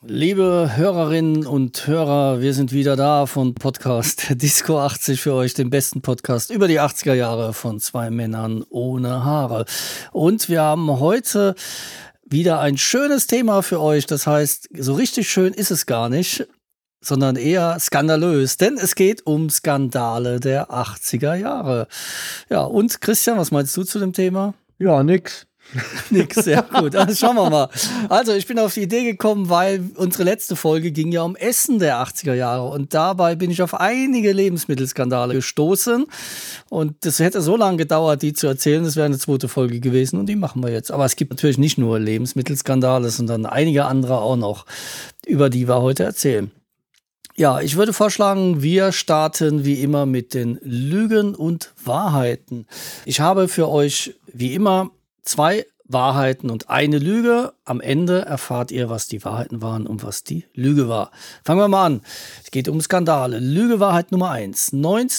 Liebe Hörerinnen und Hörer, wir sind wieder da von Podcast Disco 80 für euch, dem besten Podcast über die 80er Jahre von zwei Männern ohne Haare. Und wir haben heute wieder ein schönes Thema für euch. Das heißt, so richtig schön ist es gar nicht, sondern eher skandalös, denn es geht um Skandale der 80er Jahre. Ja, und Christian, was meinst du zu dem Thema? Ja, nix. Nix, sehr gut. Also schauen wir mal. Also ich bin auf die Idee gekommen, weil unsere letzte Folge ging ja um Essen der 80er Jahre und dabei bin ich auf einige Lebensmittelskandale gestoßen und das hätte so lange gedauert, die zu erzählen, das wäre eine zweite Folge gewesen und die machen wir jetzt. Aber es gibt natürlich nicht nur Lebensmittelskandale, sondern einige andere auch noch, über die wir heute erzählen. Ja, ich würde vorschlagen, wir starten wie immer mit den Lügen und Wahrheiten. Ich habe für euch wie immer 2 Wahrheiten und eine Lüge. Am Ende erfahrt ihr, was die Wahrheiten waren und was die Lüge war. Fangen wir mal an. Es geht um Skandale. Lüge-Wahrheit Nummer 1.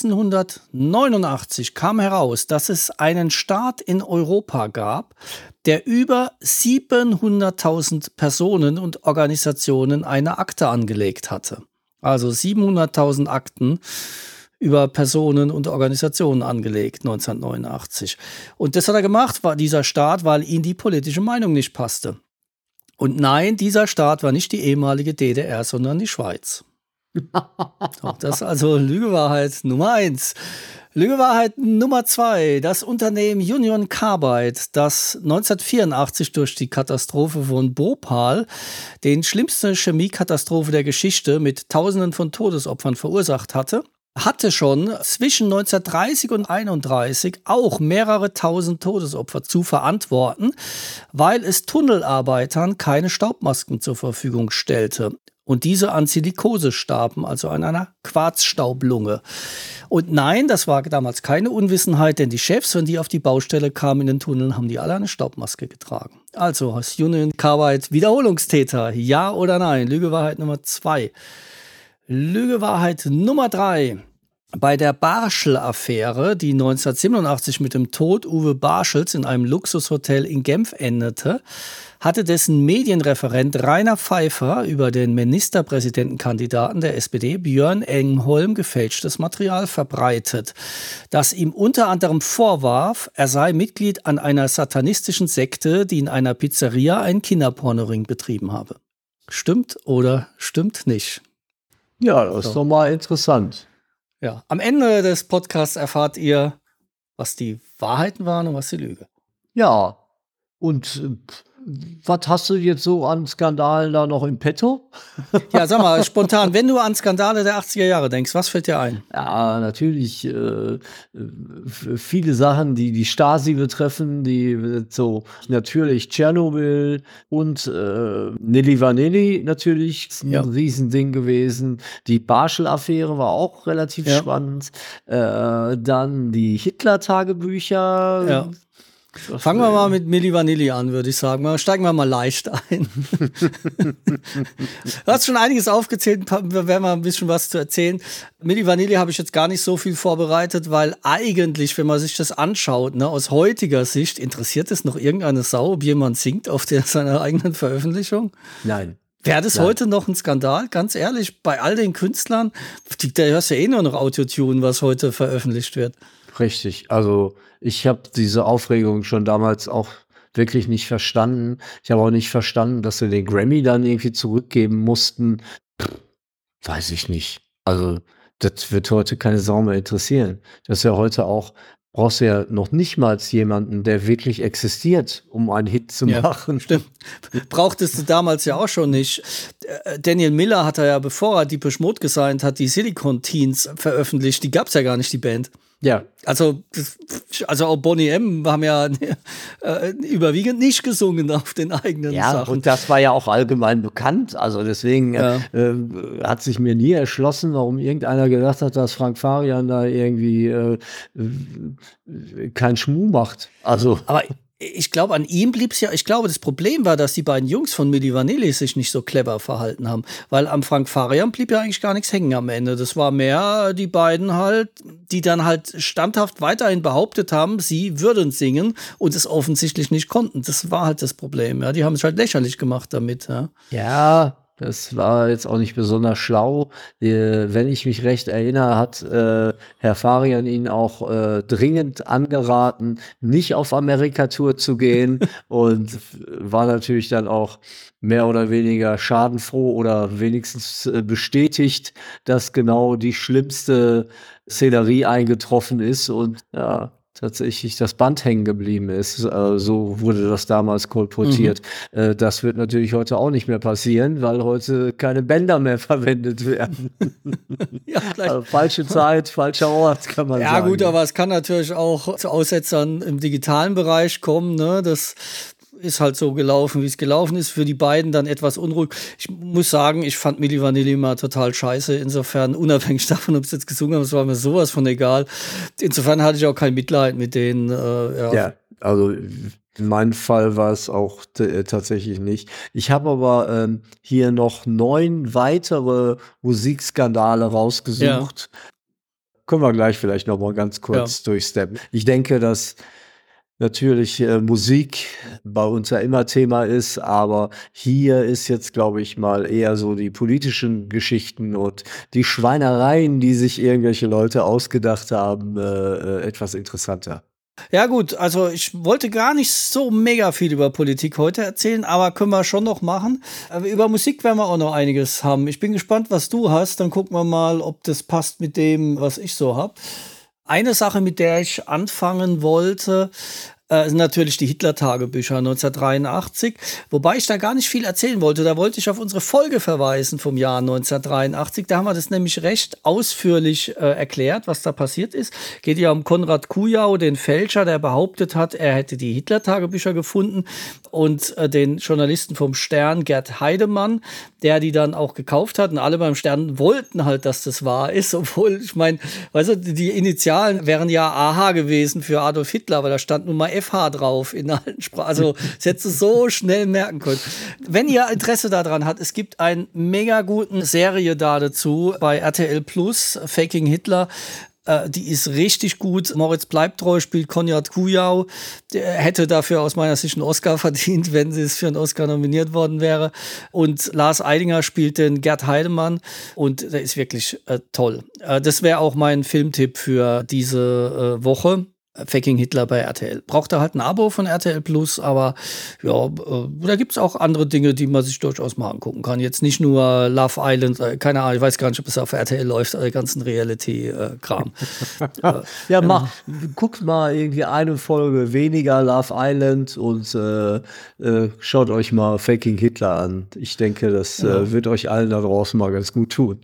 1989 kam heraus, dass es einen Staat in Europa gab, der über 700.000 Personen und Organisationen eine Akte angelegt hatte. Also 700.000 Akten über Personen und Organisationen angelegt, 1989. Und das hat er gemacht, dieser Staat, weil ihm die politische Meinung nicht passte. Und nein, dieser Staat war nicht die ehemalige DDR, sondern die Schweiz. Das ist also Lügewahrheit Nummer 1. Lügewahrheit Nummer 2. Das Unternehmen Union Carbide, das 1984 durch die Katastrophe von Bhopal den schlimmste Chemiekatastrophe der Geschichte mit Tausenden von Todesopfern verursacht hatte schon zwischen 1930 und 1931 auch mehrere tausend Todesopfer zu verantworten, weil es Tunnelarbeitern keine Staubmasken zur Verfügung stellte. Und diese an Silikose starben, also an einer Quarzstaublunge. Und nein, das war damals keine Unwissenheit, denn die Chefs, wenn die auf die Baustelle kamen in den Tunneln, haben die alle eine Staubmaske getragen. Also, ist Union Carbide Wiederholungstäter? Ja oder nein? Lügewahrheit Nummer 2. Lügewahrheit Nummer 3. Bei der Barschel-Affäre, die 1987 mit dem Tod Uwe Barschels in einem Luxushotel in Genf endete, hatte dessen Medienreferent Rainer Pfeiffer über den Ministerpräsidentenkandidaten der SPD Björn Engholm gefälschtes Material verbreitet, das ihm unter anderem vorwarf, er sei Mitglied an einer satanistischen Sekte, die in einer Pizzeria einen Kinderpornoring betrieben habe. Stimmt oder stimmt nicht? Ja, das ist doch mal interessant. Ja, am Ende des Podcasts erfahrt ihr, was die Wahrheiten waren und was die Lüge. Ja, und was hast du jetzt so an Skandalen da noch im Petto? Ja, sag mal, spontan, wenn du an Skandale der 80er Jahre denkst, was fällt dir ein? Ja, natürlich viele Sachen, die die Stasi betreffen, die so natürlich Tschernobyl und Nelly Vanilli natürlich ist ein Riesending gewesen. Die Barschel-Affäre war auch relativ spannend. Dann die Hitler-Tagebücher. Ja. Fangen wir mal mit Milli Vanilli an, würde ich sagen. Steigen wir mal leicht ein. Du hast schon einiges aufgezählt, da werden wir ein bisschen was zu erzählen. Milli Vanilli habe ich jetzt gar nicht so viel vorbereitet, weil eigentlich, wenn man sich das anschaut, ne, aus heutiger Sicht, interessiert es noch irgendeine Sau, ob jemand singt auf seiner eigenen Veröffentlichung? Nein. Wäre das heute noch ein Skandal? Ganz ehrlich, bei all den Künstlern, da hörst du ja eh nur noch Autotune, was heute veröffentlicht wird. Richtig, also ich habe diese Aufregung schon damals auch wirklich nicht verstanden. Ich habe auch nicht verstanden, dass sie den Grammy dann irgendwie zurückgeben mussten. Weiß ich nicht. Also das wird heute keine Sau mehr interessieren. Das ist ja heute auch, brauchst du ja noch nicht mal jemanden, der wirklich existiert, um einen Hit zu machen. Stimmt. Brauchtest du damals ja auch schon nicht. Daniel Miller hat ja, bevor er Depeche Mode gesigned hat, die Silicon Teens veröffentlicht. Die gab's ja gar nicht, die Band. Ja. Also auch Boney M. haben ja überwiegend nicht gesungen auf den eigenen Sachen. Ja, und das war ja auch allgemein bekannt. Also deswegen hat sich mir nie erschlossen, warum irgendeiner gedacht hat, dass Frank Farian da irgendwie keinen Schmuh macht. Also. Aber ich glaube, an ihm blieb es ja, ich glaube, das Problem war, dass die beiden Jungs von Milli Vanilli sich nicht so clever verhalten haben, weil am Frank Farian blieb ja eigentlich gar nichts hängen am Ende. Das war mehr die beiden halt, die dann halt standhaft weiterhin behauptet haben, sie würden singen und es offensichtlich nicht konnten. Das war halt das Problem, ja. Die haben es halt lächerlich gemacht damit, ja. Ja, das war jetzt auch nicht besonders schlau. Wenn ich mich recht erinnere, hat Herr Farian ihn auch dringend angeraten, nicht auf Amerika-Tour zu gehen und war natürlich dann auch mehr oder weniger schadenfroh oder wenigstens bestätigt, dass genau die schlimmste Szenerie eingetroffen ist und ja, tatsächlich das Band hängen geblieben ist. So wurde das damals kolportiert. Das wird natürlich heute auch nicht mehr passieren, weil heute keine Bänder mehr verwendet werden. Ja, Also falsche Zeit, falscher Ort, kann man ja, sagen. gut, aber es kann natürlich auch zu Aussetzern im digitalen Bereich kommen, ne? Das ist halt so gelaufen, wie es gelaufen ist. Für die beiden dann etwas unruhig. Ich muss sagen, ich fand Milli Vanilli immer total scheiße. Insofern, unabhängig davon, ob sie jetzt gesungen haben, es war mir sowas von egal. Insofern hatte ich auch kein Mitleid mit denen. Ja. Ja, also in meinem Fall war es auch tatsächlich nicht. Ich habe aber hier noch 9 weitere Musikskandale rausgesucht. Können wir gleich vielleicht noch mal ganz kurz durchsteppen. Ich denke, dass natürlich Musik bei uns ja immer Thema ist, aber hier ist jetzt, glaube ich, mal eher so die politischen Geschichten und die Schweinereien, die sich irgendwelche Leute ausgedacht haben, etwas interessanter. Ja gut, also ich wollte gar nicht so mega viel über Politik heute erzählen, aber können wir schon noch machen. Über Musik werden wir auch noch einiges haben. Ich bin gespannt, was du hast. Dann gucken wir mal, ob das passt mit dem, was ich so habe. Eine Sache, mit der ich anfangen wollte, sind natürlich die Hitler-Tagebücher 1983, wobei ich da gar nicht viel erzählen wollte. Da wollte ich auf unsere Folge verweisen vom Jahr 1983. Da haben wir das nämlich recht ausführlich erklärt, was da passiert ist. Geht ja um Konrad Kujau, den Fälscher, der behauptet hat, er hätte die Hitler-Tagebücher gefunden, und den Journalisten vom Stern, Gerd Heidemann, der die dann auch gekauft hat. Und alle beim Stern wollten halt, dass das wahr ist, obwohl, ich meine, weißt du, die Initialen wären ja AH gewesen für Adolf Hitler, aber da stand nun mal FH drauf in allen Sprachen. Also, das hättest du so schnell merken können. Wenn ihr Interesse daran habt, es gibt eine mega guten Serie da dazu bei RTL Plus, Faking Hitler. Die ist richtig gut. Moritz Bleibtreu spielt Konrad Kujau. Der hätte dafür aus meiner Sicht einen Oscar verdient, wenn sie es für einen Oscar nominiert worden wäre. Und Lars Eidinger spielt den Gerd Heidemann. Und der ist wirklich toll. Das wäre auch mein Filmtipp für diese Woche. Faking Hitler bei RTL. Braucht er halt ein Abo von RTL Plus, aber ja, da gibt es auch andere Dinge, die man sich durchaus mal angucken kann. Jetzt nicht nur Love Island, keine Ahnung, ich weiß gar nicht, ob es auf RTL läuft, der ganzen Reality-Kram. Ja, guckt mal irgendwie eine Folge weniger Love Island und schaut euch mal Faking Hitler an. Ich denke, das wird euch allen da draußen mal ganz gut tun.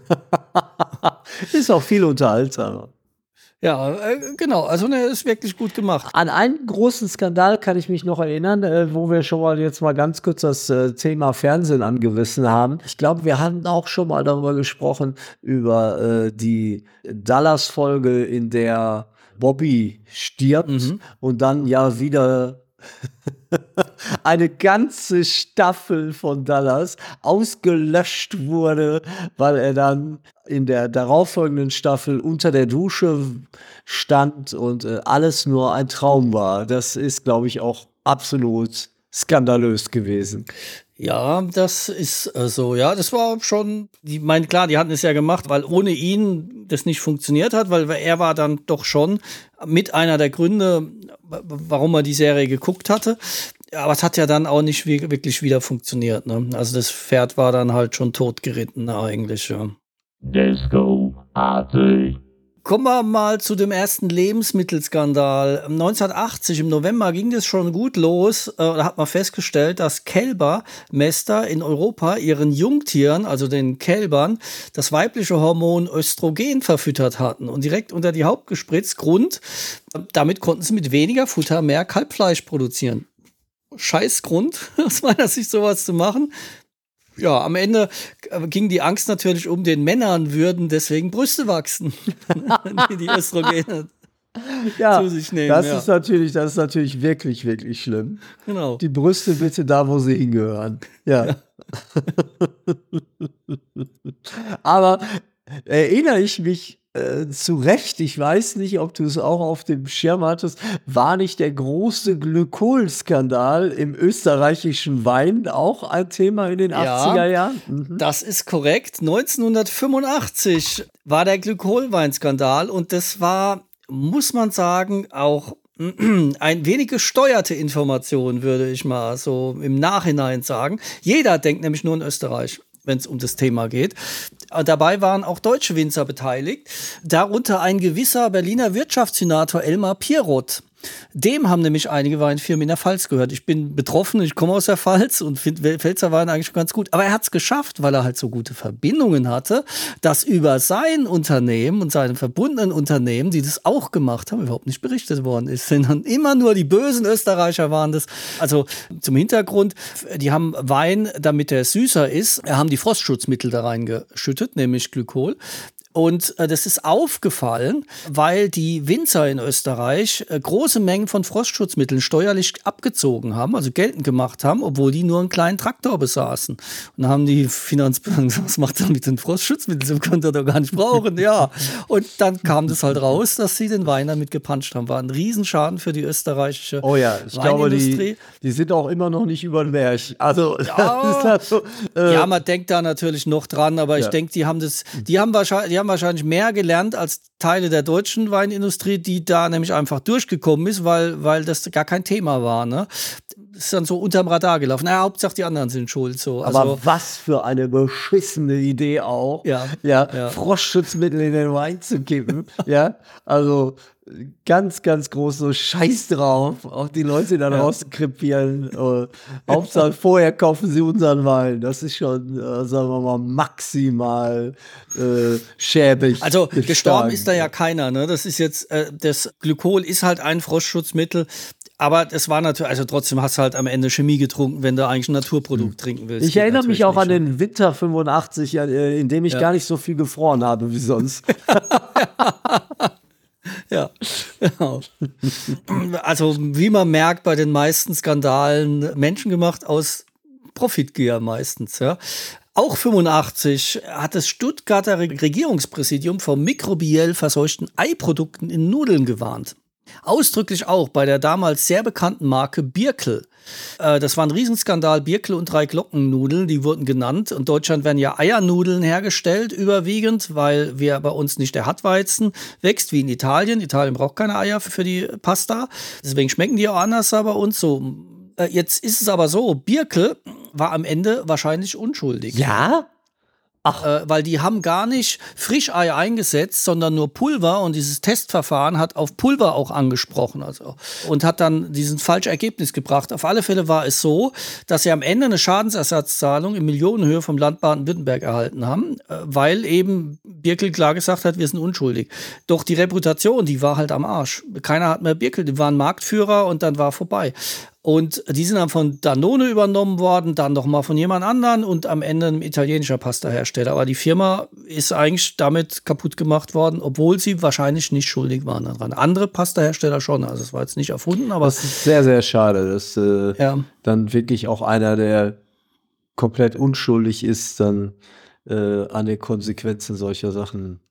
Ist auch viel unterhaltsamer. Ja, genau. Also ist wirklich gut gemacht. An einen großen Skandal kann ich mich noch erinnern, wo wir schon mal jetzt mal ganz kurz das Thema Fernsehen angerissen haben. Ich glaube, wir hatten auch schon mal darüber gesprochen, über die Dallas-Folge, in der Bobby stirbt und dann ja wieder eine ganze Staffel von Dallas ausgelöscht wurde, weil er dann in der darauffolgenden Staffel unter der Dusche stand und alles nur ein Traum war. Das ist, glaube ich, auch absolut skandalös gewesen. Ja, das ist so. Ja, das war schon, klar, die hatten es ja gemacht, weil ohne ihn das nicht funktioniert hat, weil er war dann doch schon mit einer der Gründe, warum er die Serie geguckt hatte. Aber es hat ja dann auch nicht wirklich wieder funktioniert. Ne? Also das Pferd war dann halt schon totgeritten eigentlich. Ja. Disco Party. Kommen wir mal zu dem ersten Lebensmittelskandal. 1980 im November ging das schon gut los. Da hat man festgestellt, dass Kälbermäster in Europa ihren Jungtieren, also den Kälbern, das weibliche Hormon Östrogen verfüttert hatten und direkt unter die Haut gespritzt. Grund, damit konnten sie mit weniger Futter mehr Kalbfleisch produzieren. Scheißgrund, aus meiner Sicht sowas zu machen. Ja, am Ende ging die Angst natürlich um, den Männern würden deswegen Brüste wachsen, die Östrogene zu sich nehmen. Das ist natürlich wirklich, wirklich schlimm. Genau. Die Brüste bitte da, wo sie hingehören. Ja. Aber erinnere ich mich zu Recht, ich weiß nicht, ob du es auch auf dem Schirm hattest, war nicht der große Glykolskandal im österreichischen Wein auch ein Thema in den 80er Jahren? Das ist korrekt. 1985 war der Glykolweinskandal und das war, muss man sagen, auch ein wenig gesteuerte Information, würde ich mal so im Nachhinein sagen. Jeder denkt nämlich nur in Österreich, wenn es um das Thema geht. Dabei waren auch deutsche Winzer beteiligt, darunter ein gewisser Berliner Wirtschaftssenator Elmar Pierrot. Dem haben nämlich einige Weinfirmen in der Pfalz gehört. Ich bin betroffen, ich komme aus der Pfalz und finde Pfälzer Wein eigentlich schon ganz gut. Aber er hat es geschafft, weil er halt so gute Verbindungen hatte, dass über sein Unternehmen und seine verbundenen Unternehmen, die das auch gemacht haben, überhaupt nicht berichtet worden ist. Sondern immer nur die bösen Österreicher waren das. Also zum Hintergrund, die haben Wein, damit der süßer ist, haben die Frostschutzmittel da reingeschüttet, nämlich Glykol. Und das ist aufgefallen, weil die Winzer in Österreich große Mengen von Frostschutzmitteln steuerlich abgezogen haben, also geltend gemacht haben, obwohl die nur einen kleinen Traktor besaßen. Und dann haben die Finanzbehörden gesagt, was macht er mit den Frostschutzmitteln? Das könnt ihr doch gar nicht brauchen. Ja. Und dann kam das halt raus, dass sie den Wein damit gepanscht haben. War ein Riesenschaden für die österreichische Weinindustrie. Die sind auch immer noch nicht über den Berg. Also, ja, das ist halt so, ja, man denkt da natürlich noch dran, aber ich denke, die haben wahrscheinlich mehr gelernt als Teile der deutschen Weinindustrie, die da nämlich einfach durchgekommen ist, weil das gar kein Thema war. Ne? Das ist dann so unterm Radar gelaufen. Naja, Hauptsache die anderen sind schuld. So. Also, aber was für eine beschissene Idee auch, Frostschutzmittel in den Wein zu kippen. Ja, also ganz, ganz groß so Scheiß drauf, auf die Leute dann rauskrepieren. Hauptsache vorher kaufen sie unseren Wein. Das ist schon, sagen wir mal, maximal schäbig. Also gestorben ist da ja keiner. Ne? Das ist jetzt, das Glykol ist halt ein Frostschutzmittel. Aber das war natürlich, also trotzdem hast du halt am Ende Chemie getrunken, wenn du eigentlich ein Naturprodukt trinken willst. Ich erinnere mich auch an den Winter 85, in dem ich gar nicht so viel gefroren habe wie sonst. Ja, genau. Also wie man merkt, bei den meisten Skandalen menschengemacht aus Profitgier meistens. Ja. Auch 85 hat das Stuttgarter Regierungspräsidium vor mikrobiell verseuchten Eiprodukten in Nudeln gewarnt. Ausdrücklich auch bei der damals sehr bekannten Marke Birkel. Das war ein Riesenskandal. Birkel und 3 Glockennudeln, die wurden genannt. In Deutschland werden ja Eiernudeln hergestellt, überwiegend, weil wir bei uns nicht der Hartweizen wächst, wie in Italien. Italien braucht keine Eier für die Pasta. Deswegen schmecken die auch anders bei uns so. Jetzt ist es aber so, Birkel war am Ende wahrscheinlich unschuldig. Ja? Weil die haben gar nicht Frischei eingesetzt, sondern nur Pulver, und dieses Testverfahren hat auf Pulver auch angesprochen, also, und hat dann diesen falschen Ergebnis gebracht. Auf alle Fälle war es so, dass sie am Ende eine Schadensersatzzahlung in Millionenhöhe vom Land Baden-Württemberg erhalten haben, weil eben Birkel klar gesagt hat, wir sind unschuldig. Doch die Reputation, die war halt am Arsch. Keiner hat mehr Birkel, die waren Marktführer und dann war vorbei. Und die sind dann von Danone übernommen worden, dann noch mal von jemand anderen und am Ende ein italienischer Pastahersteller. Aber die Firma ist eigentlich damit kaputt gemacht worden, obwohl sie wahrscheinlich nicht schuldig waren daran. Andere Pastahersteller schon, also es war jetzt nicht erfunden, aber das ist sehr, sehr schade, dass dann wirklich auch einer, der komplett unschuldig ist, dann an den Konsequenzen solcher Sachen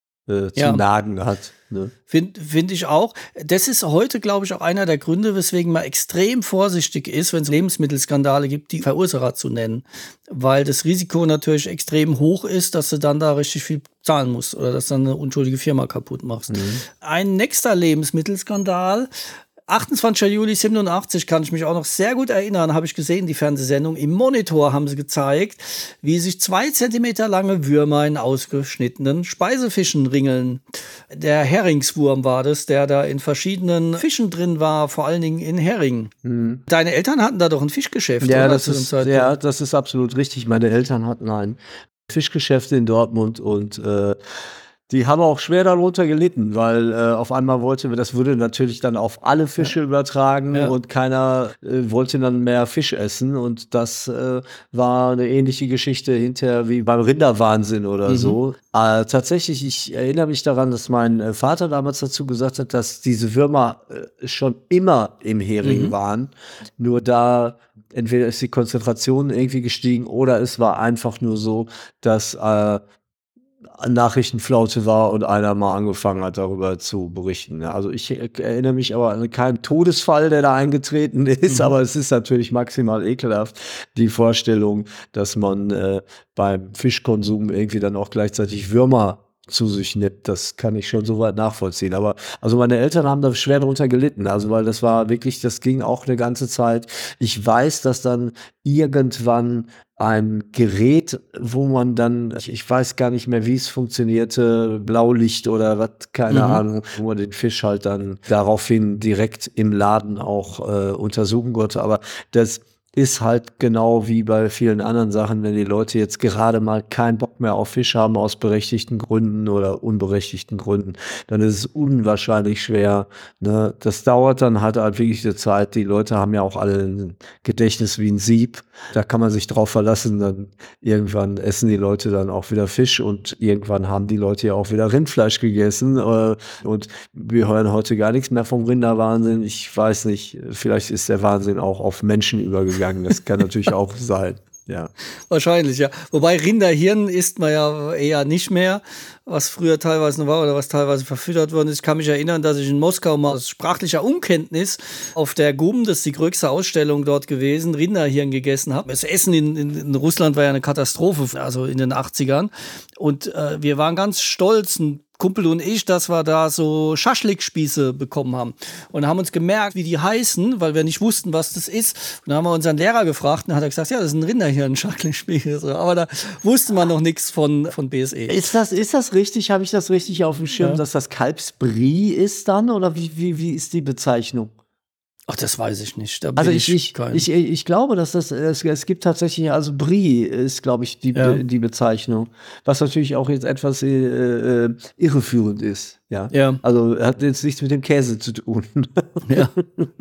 zu nagen hat. Ne? Find ich auch. Das ist heute, glaube ich, auch einer der Gründe, weswegen man extrem vorsichtig ist, wenn es Lebensmittelskandale gibt, die Verursacher zu nennen. Weil das Risiko natürlich extrem hoch ist, dass du dann da richtig viel zahlen musst oder dass du dann eine unschuldige Firma kaputt machst. Ein nächster Lebensmittelskandal. 28. Juli 87 kann ich mich auch noch sehr gut erinnern, habe ich gesehen, die Fernsehsendung. Im Monitor haben sie gezeigt, wie sich 2 Zentimeter lange Würmer in ausgeschnittenen Speisefischen ringeln. Der Heringswurm war das, der da in verschiedenen Fischen drin war, vor allen Dingen in Hering. Deine Eltern hatten da doch ein Fischgeschäft, ja, oder? Das ist absolut richtig. Meine Eltern hatten ein Fischgeschäft in Dortmund und die haben auch schwer darunter gelitten, weil auf einmal das würde natürlich dann auf alle Fische übertragen und keiner wollte dann mehr Fisch essen, und das war eine ähnliche Geschichte hinterher wie beim Rinderwahnsinn oder so. Tatsächlich, ich erinnere mich daran, dass mein Vater damals dazu gesagt hat, dass diese Würmer schon immer im Hering waren, nur da entweder ist die Konzentration irgendwie gestiegen oder es war einfach nur so, dass Nachrichtenflaute war und einer mal angefangen hat, darüber zu berichten. Ja, also ich erinnere mich aber an keinen Todesfall, der da eingetreten ist, aber es ist natürlich maximal ekelhaft, die Vorstellung, dass man beim Fischkonsum irgendwie dann auch gleichzeitig Würmer zu sich nimmt. Das kann ich schon soweit nachvollziehen. Aber also meine Eltern haben da schwer drunter gelitten. Also weil das war wirklich, das ging auch eine ganze Zeit. Ich weiß, dass dann irgendwann ein Gerät, wo man dann, ich weiß gar nicht mehr, wie es funktionierte, Blaulicht oder was, keine Ahnung, wo man den Fisch halt dann daraufhin direkt im Laden auch untersuchen konnte. Aber das ist halt genau wie bei vielen anderen Sachen, wenn die Leute jetzt gerade mal keinen Bock mehr auf Fisch haben aus berechtigten Gründen oder unberechtigten Gründen, dann ist es unwahrscheinlich schwer. Ne? Das dauert dann halt wirklich eine Zeit. Die Leute haben ja auch alle ein Gedächtnis wie ein Sieb. Da kann man sich drauf verlassen. Dann irgendwann essen die Leute dann auch wieder Fisch und irgendwann haben die Leute ja auch wieder Rindfleisch gegessen. Und wir hören heute gar nichts mehr vom Rinderwahnsinn. Ich weiß nicht, vielleicht ist der Wahnsinn auch auf Menschen übergegangen. Das kann natürlich auch sein. Ja. Wahrscheinlich, ja. Wobei Rinderhirn isst man ja eher nicht mehr, was früher teilweise noch war oder was teilweise verfüttert worden ist. Ich kann mich erinnern, dass ich in Moskau mal aus sprachlicher Unkenntnis auf der GUM, das ist die größte Ausstellung dort gewesen, Rinderhirn gegessen habe. Das Essen in Russland war ja eine Katastrophe, also in den 80ern. Und wir waren ganz stolz, ein Kumpel und ich, dass wir da so Schaschlikspieße bekommen haben. Und haben uns gemerkt, wie die heißen, weil wir nicht wussten, was das ist. Und dann haben wir unseren Lehrer gefragt und dann hat er gesagt, ja, das ist ein Rinderhirn, Schaschlikspieße. Aber da wusste man noch nichts von BSE. Ist das richtig? Habe ich das richtig auf dem Schirm, dass das Kalbsbrie ist dann? Oder wie ist die Bezeichnung? Ach, das weiß ich nicht. Da Also ich glaube, dass es gibt tatsächlich, also Brie ist, glaube ich, die Bezeichnung. Was natürlich auch jetzt etwas irreführend ist. Ja. Also hat jetzt nichts mit dem Käse zu tun. Ja.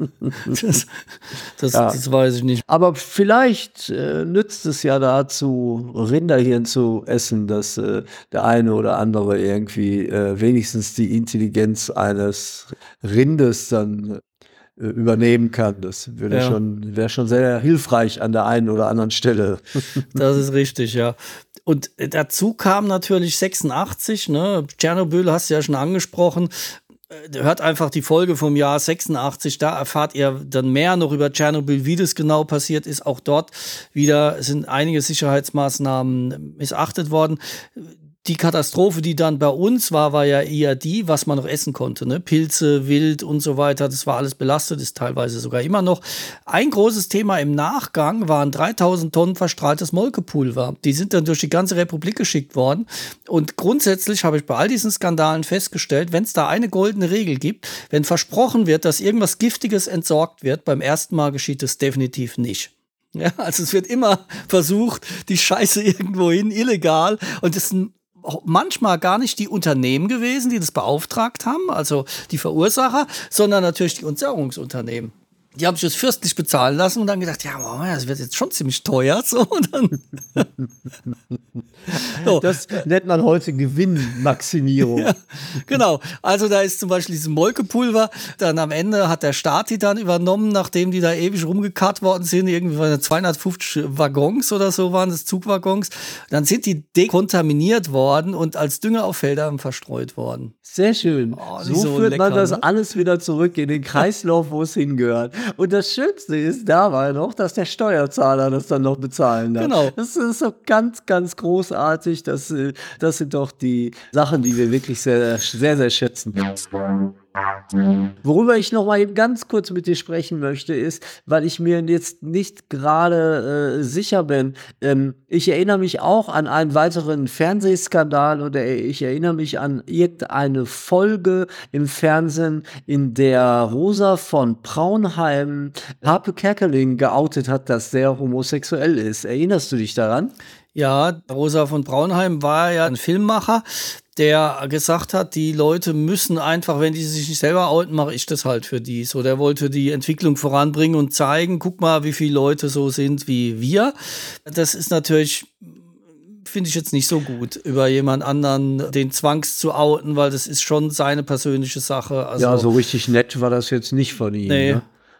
Das weiß ich nicht. Aber vielleicht nützt es ja dazu, Rinderhirn zu essen, dass der eine oder andere irgendwie wenigstens die Intelligenz eines Rindes dann übernehmen kann. Das wäre schon sehr hilfreich an der einen oder anderen Stelle. Das ist richtig, ja. Und dazu kam natürlich 86, ne? Tschernobyl hast du ja schon angesprochen. Hört einfach die Folge vom Jahr 86, da erfahrt ihr dann mehr noch über Tschernobyl, wie das genau passiert ist. Auch dort wieder sind einige Sicherheitsmaßnahmen missachtet worden. Die Katastrophe, die dann bei uns war ja eher die, was man noch essen konnte. Ne? Pilze, Wild und so weiter, das war alles belastet, ist teilweise sogar immer noch. Ein großes Thema im Nachgang waren 3000 Tonnen verstrahltes Molkepulver. Die sind dann durch die ganze Republik geschickt worden. Und grundsätzlich habe ich bei all diesen Skandalen festgestellt, wenn es da eine goldene Regel gibt, wenn versprochen wird, dass irgendwas Giftiges entsorgt wird, beim ersten Mal geschieht es definitiv nicht. Ja, also es wird immer versucht, die Scheiße irgendwo hin, illegal. Und das ist manchmal gar nicht die Unternehmen gewesen, die das beauftragt haben, also die Verursacher, sondern natürlich die Entsorgungsunternehmen. Die haben sich das fürstlich bezahlen lassen und dann gedacht, ja, das wird jetzt schon ziemlich teuer. So, und dann so. Das nennt man heute Gewinnmaximierung. Ja, genau. Also da ist zum Beispiel dieses Molkepulver. Dann am Ende hat der Staat die dann übernommen, nachdem die da ewig rumgekarrt worden sind. Irgendwie 250 Waggons oder so waren das, Zugwaggons. Dann sind die dekontaminiert worden und als Dünger auf Feldern verstreut worden. Sehr schön. So führt lecker, man das alles wieder zurück in den Kreislauf, wo es hingehört. Und das Schönste ist dabei noch, dass der Steuerzahler das dann noch bezahlen darf. Genau. Das ist doch ganz, ganz großartig. Das sind doch die Sachen, die wir wirklich sehr, sehr, sehr schätzen. Worüber ich noch mal eben ganz kurz mit dir sprechen möchte, ist, weil ich mir jetzt nicht gerade sicher bin. Ich erinnere mich auch an einen weiteren Fernsehskandal oder ich erinnere mich an irgendeine Folge im Fernsehen, in der Rosa von Braunheim Harpe Kerkeling geoutet hat, dass der homosexuell ist. Erinnerst du dich daran? Ja, Rosa von Braunheim war ja ein Filmmacher, der gesagt hat, die Leute müssen einfach, wenn die sich nicht selber outen, mache ich das halt für die. So, der wollte die Entwicklung voranbringen und zeigen, guck mal, wie viele Leute so sind wie wir. Das ist natürlich, finde ich jetzt nicht so gut, über jemand anderen den zwangs zu outen, weil das ist schon seine persönliche Sache. Also, ja, so richtig nett war das jetzt nicht von ihm. Nee. Ne?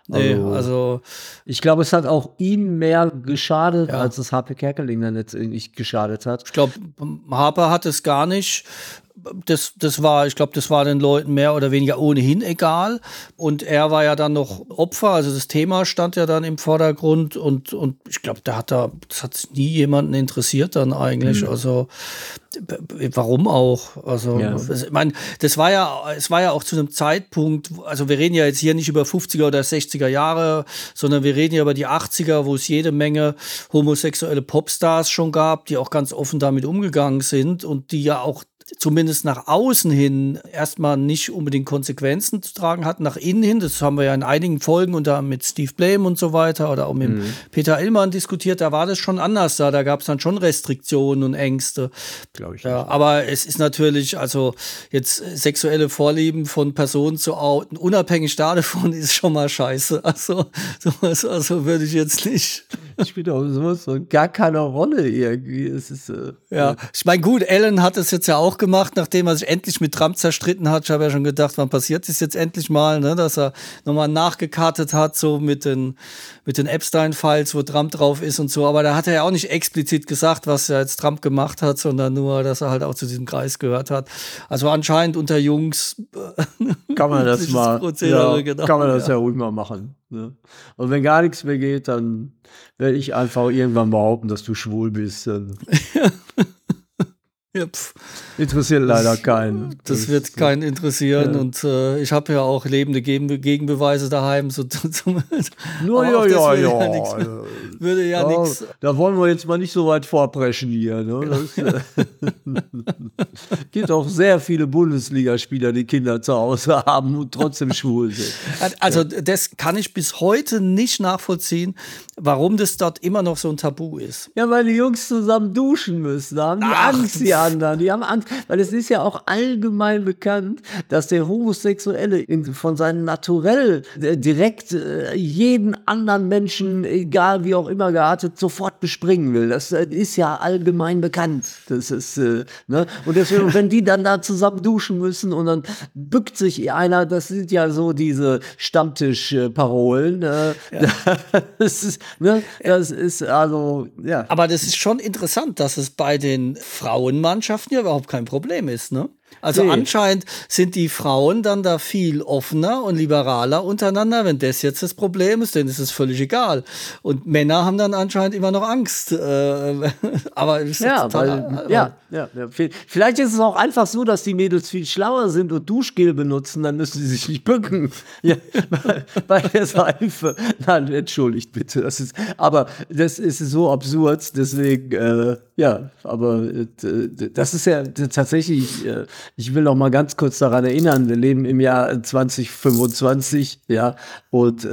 Nee, also ich glaube, es hat auch ihm mehr geschadet, als es Harpe Kerkeling dann letztendlich geschadet hat. ich glaube, Harper hat es gar nicht. Ich glaube, das war den Leuten mehr oder weniger ohnehin egal. Und er war ja dann noch Opfer, also das Thema stand ja dann im Vordergrund und ich glaube, das hat nie jemanden interessiert dann eigentlich. Also warum auch? Also ich meine, es war ja auch zu einem Zeitpunkt, also wir reden ja jetzt hier nicht über 50er oder 60er Jahre, sondern wir reden ja über die 80er, wo es jede Menge homosexuelle Popstars schon gab, die auch ganz offen damit umgegangen sind und die ja auch zumindest nach außen hin erstmal nicht unbedingt Konsequenzen zu tragen hatten, nach innen hin, das haben wir ja in einigen Folgen und da mit Steve Blame und so weiter oder auch mit Peter Illmann diskutiert, da war das schon anders, da gab es dann schon Restriktionen und Ängste. Glaube ich. Ja, aber es ist natürlich, also jetzt sexuelle Vorlieben von Personen zu outen, unabhängig davon, ist schon mal scheiße. Also sowas, würde ich jetzt nicht. Spielt auch sowas von gar keine Rolle irgendwie. Es ist, ja, ich meine, gut, Alan hat es jetzt ja auch gemacht, nachdem er sich endlich mit Trump zerstritten hat. Ich habe ja schon gedacht, wann passiert das jetzt endlich mal, ne? Dass er nochmal nachgekartet hat, so mit den Epstein-Files, wo Trump drauf ist und so. Aber da hat er ja auch nicht explizit gesagt, was er jetzt Trump gemacht hat, sondern nur, dass er halt auch zu diesem Kreis gehört hat. Also anscheinend unter Jungs kann man das mal, genau, kann man das ja ruhig mal machen. Ne? Und wenn gar nichts mehr geht, dann werde ich einfach irgendwann behaupten, dass du schwul bist. Ja, interessiert leider keinen. Das wird keinen interessieren und ich habe ja auch lebende Gegenbeweise daheim. So, würde ja nichts. Da wollen wir jetzt mal nicht so weit vorpreschen hier. Ne? Gibt auch sehr viele Bundesligaspieler, die Kinder zu Hause haben und trotzdem schwul sind. Also das kann ich bis heute nicht nachvollziehen, warum das dort immer noch so ein Tabu ist. Ja, weil die Jungs zusammen duschen müssen. Da haben die Angst, die anderen. Die haben Angst, weil es ist ja auch allgemein bekannt, dass der Homosexuelle von seinem Naturell direkt jeden anderen Menschen, egal wie auch immer geartet, sofort bespringen will. Das ist ja allgemein bekannt. Das ist, ne? Und deswegen, wenn die dann da zusammen duschen müssen und dann bückt sich einer, das sind ja so diese Stammtischparolen. Das ist, ne? Das ist also, ja. Aber das ist schon interessant, dass es bei den Frauenmannschaften ja überhaupt kein Problem ist, ne? Also anscheinend sind die Frauen dann da viel offener und liberaler untereinander. Wenn das jetzt das Problem ist, dann ist es völlig egal. Und Männer haben dann anscheinend immer noch Angst. Aber es ist total, vielleicht ist es auch einfach so, dass die Mädels viel schlauer sind und Duschgel benutzen, dann müssen sie sich nicht bücken. Ja, bei der Seife. Nein, entschuldigt bitte. Aber das ist so absurd, deswegen, aber das ist ja tatsächlich, ich will noch mal ganz kurz daran erinnern, wir leben im Jahr 2025, ja, und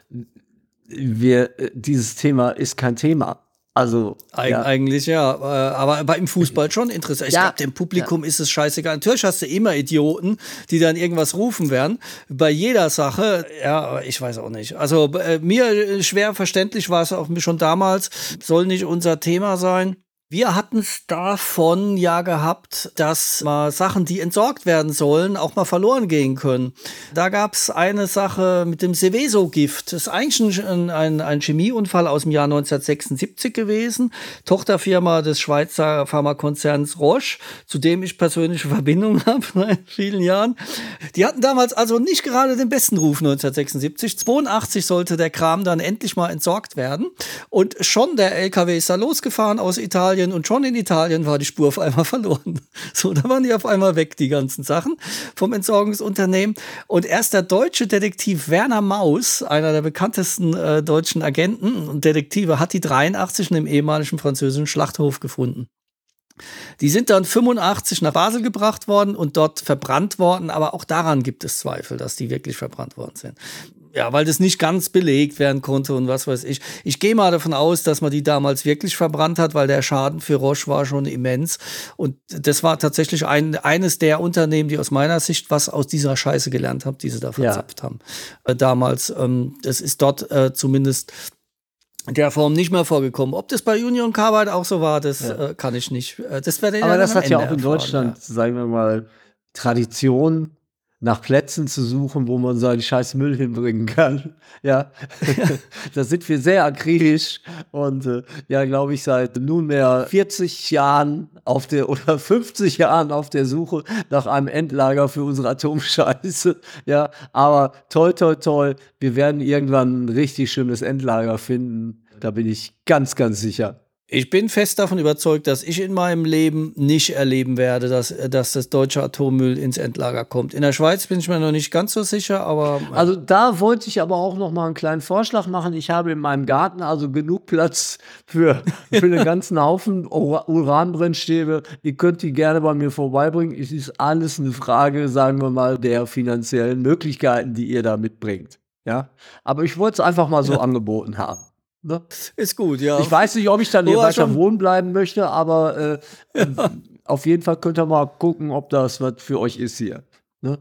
dieses Thema ist kein Thema. Also eigentlich ja, aber im Fußball schon interessant. Ich glaube, dem Publikum ist es scheißegal. Natürlich hast du immer Idioten, die dann irgendwas rufen werden. Bei jeder Sache, ich weiß auch nicht. Also mir schwer verständlich war es auch schon damals, soll nicht unser Thema sein. Wir hatten es davon ja gehabt, dass mal Sachen, die entsorgt werden sollen, auch mal verloren gehen können. Da gab es eine Sache mit dem Seveso-Gift. Das ist eigentlich ein Chemieunfall aus dem Jahr 1976 gewesen. Tochterfirma des Schweizer Pharmakonzerns Roche, zu dem ich persönliche Verbindung habe seit vielen Jahren. Die hatten damals also nicht gerade den besten Ruf 1976. 82 sollte der Kram dann endlich mal entsorgt werden. Und schon der LKW ist da losgefahren aus Italien. Und schon in Italien war die Spur auf einmal verloren. So, da waren die auf einmal weg, die ganzen Sachen vom Entsorgungsunternehmen. Und erst der deutsche Detektiv Werner Maus, einer der bekanntesten deutschen Agenten und Detektive, hat die 83 in dem ehemaligen französischen Schlachthof gefunden. Die sind dann 85 nach Basel gebracht worden und dort verbrannt worden, aber auch daran gibt es Zweifel, dass die wirklich verbrannt worden sind. Ja, weil das nicht ganz belegt werden konnte und was weiß ich. Ich gehe mal davon aus, dass man die damals wirklich verbrannt hat, weil der Schaden für Roche war schon immens. Und das war tatsächlich eines der Unternehmen, die aus meiner Sicht was aus dieser Scheiße gelernt haben, die sie da verzapft haben. Damals, das ist dort zumindest in der Form nicht mehr vorgekommen. Ob das bei Union Carbide auch so war, das kann ich nicht. Das werde ich aber das hat ja auch in Deutschland, sagen wir mal, Tradition. nach Plätzen zu suchen, wo man seinen scheiß Müll hinbringen kann. Ja, da sind wir sehr akribisch und ja, glaube ich, seit nunmehr 40 Jahren oder 50 Jahren auf der Suche nach einem Endlager für unsere Atomscheiße. Ja, aber toll, toll, toll. Wir werden irgendwann ein richtig schönes Endlager finden. Da bin ich ganz, ganz sicher. Ich bin fest davon überzeugt, dass ich in meinem Leben nicht erleben werde, dass das deutsche Atommüll ins Endlager kommt. In der Schweiz bin ich mir noch nicht ganz so sicher, aber Also da wollte ich aber auch noch mal einen kleinen Vorschlag machen. Ich habe in meinem Garten also genug Platz für einen ganzen Haufen Uranbrennstäbe. Ihr könnt die gerne bei mir vorbeibringen. Es ist alles eine Frage, sagen wir mal, der finanziellen Möglichkeiten, die ihr da mitbringt. Ja, aber ich wollte es einfach mal so angeboten haben. Ne? ist gut, ja. Ich weiß nicht, ob ich dann hier weiter wohnen bleiben möchte, aber auf jeden Fall könnt ihr mal gucken, ob das was für euch ist hier. Ne?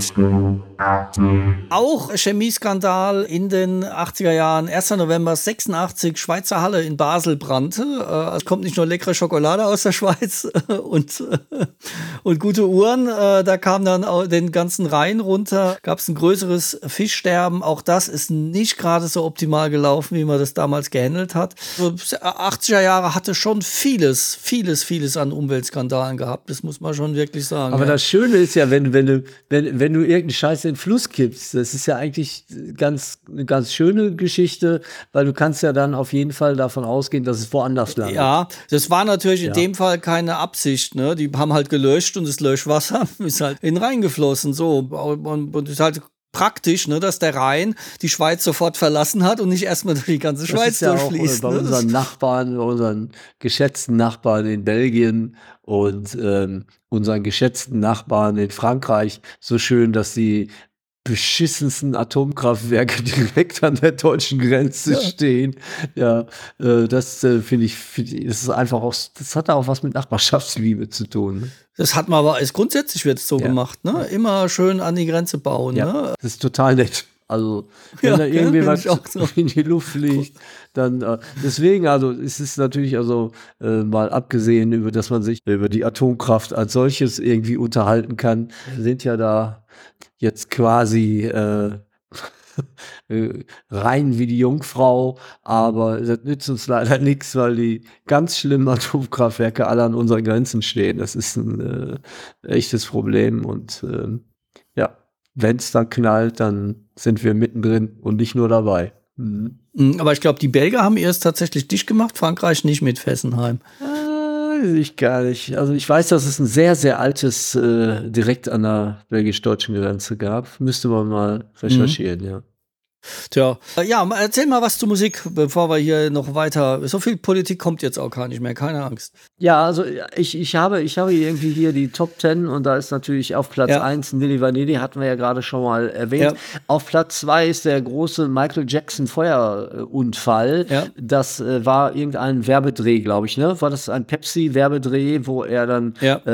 Auch Chemieskandal in den 80er Jahren, 1. November 86, Schweizer Halle in Basel brannte. Es kommt nicht nur leckere Schokolade aus der Schweiz und gute Uhren. Da kam dann auch den ganzen Rhein runter, gab es ein größeres Fischsterben. Auch das ist nicht gerade so optimal gelaufen, wie man das damals gehandelt hat. 80er Jahre hatte schon vieles an Umweltskandalen gehabt. Das muss man schon wirklich sagen. Aber das Schöne ist ja, wenn du irgendeinen Scheiß in den Fluss kippst, das ist ja eigentlich eine ganz schöne Geschichte, weil du kannst ja dann auf jeden Fall davon ausgehen, dass es woanders landet. Ja, das war natürlich in dem Fall keine Absicht, ne? Die haben halt gelöscht und das Löschwasser ist halt in den Rhein geflossen, so. Und ist halt praktisch, ne, dass der Rhein die Schweiz sofort verlassen hat und nicht erstmal durch die ganze Schweiz durchfließt. Bei unseren Nachbarn, bei unseren geschätzten Nachbarn in Belgien und unseren geschätzten Nachbarn in Frankreich so schön, dass die beschissensten Atomkraftwerke direkt an der deutschen Grenze stehen. Ja, das finde ich, das ist einfach auch, das hat auch was mit Nachbarschaftsliebe zu tun. Ne? Das hat man aber, grundsätzlich wird es so gemacht, ne? Immer schön an die Grenze bauen, ja, ne? Das ist total nett. Also, wenn da irgendwie was so in die Luft fliegt, dann deswegen, also es ist natürlich also mal abgesehen über, dass man sich über die Atomkraft als solches irgendwie unterhalten kann, sind ja da jetzt quasi rein wie die Jungfrau, aber das nützt uns leider nichts, weil die ganz schlimmen Atomkraftwerke alle an unseren Grenzen stehen. Das ist ein echtes Problem und ja, wenn es dann knallt, dann sind wir mittendrin und nicht nur dabei. Mhm. Aber ich glaube, die Belgier haben erst tatsächlich dicht gemacht, Frankreich nicht mit Fessenheim. Weiß ich gar nicht. Also ich weiß, dass es ein sehr, sehr altes direkt an der belgisch-deutschen Grenze gab. Müsste man mal recherchieren, ja. Tja, ja, erzähl mal was zur Musik, bevor wir hier noch weiter. So viel Politik kommt jetzt auch gar nicht mehr, keine Angst. Ja, also ich habe irgendwie hier die Top 10 und da ist natürlich auf Platz 1 Nilly Vanilli, hatten wir ja gerade schon mal erwähnt. Ja. Auf Platz 2 ist der große Michael Jackson Feuerunfall. Ja. Das war irgendein Werbedreh, glaube ich, ne? War das ein Pepsi-Werbedreh, wo er dann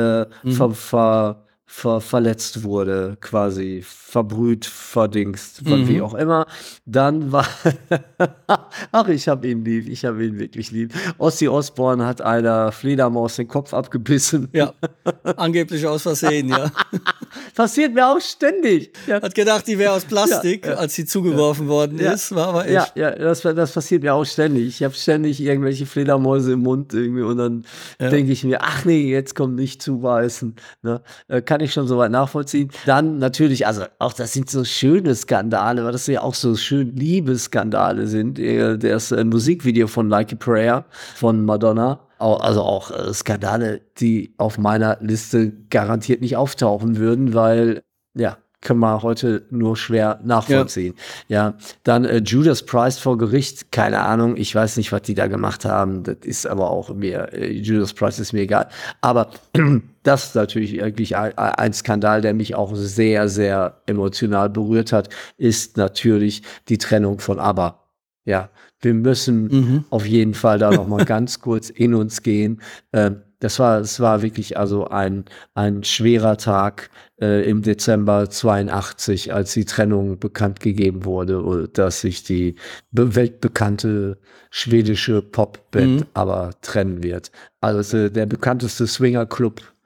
verletzt wurde, quasi verbrüht, verdingst, von wie auch immer. Dann war ach, ich habe ihn lieb, ich habe ihn wirklich lieb. Ozzy Osbourne hat einer Fledermaus den Kopf abgebissen. Ja, angeblich aus Versehen, ja. Passiert mir auch ständig. Ja. Hat gedacht, die wäre aus Plastik, als sie zugeworfen worden ist, war aber echt. Ja, das passiert mir auch ständig. Ich habe ständig irgendwelche Fledermäuse im Mund irgendwie und dann denke ich mir, ach nee, jetzt kommt nicht zuweisen. Ne? Kann ich schon soweit nachvollziehen. Dann natürlich, also auch das sind so schöne Skandale, weil das ja auch so schön Liebesskandale sind. Das Musikvideo von Like a Prayer von Madonna. Also auch Skandale, die auf meiner Liste garantiert nicht auftauchen würden, weil, ja, können wir heute nur schwer nachvollziehen. Ja, dann Judas Priest vor Gericht, keine Ahnung, ich weiß nicht, was die da gemacht haben, das ist aber auch mir, Judas Priest ist mir egal, aber das ist natürlich wirklich ein Skandal, der mich auch sehr, sehr emotional berührt hat, ist natürlich die Trennung von ABBA. Ja, wir müssen auf jeden Fall da noch mal ganz kurz in uns gehen. Das war wirklich also ein schwerer Tag im Dezember 82, als die Trennung bekannt gegeben wurde, dass sich die weltbekannte schwedische Popband aber trennen wird. Also der bekannteste Swingerclub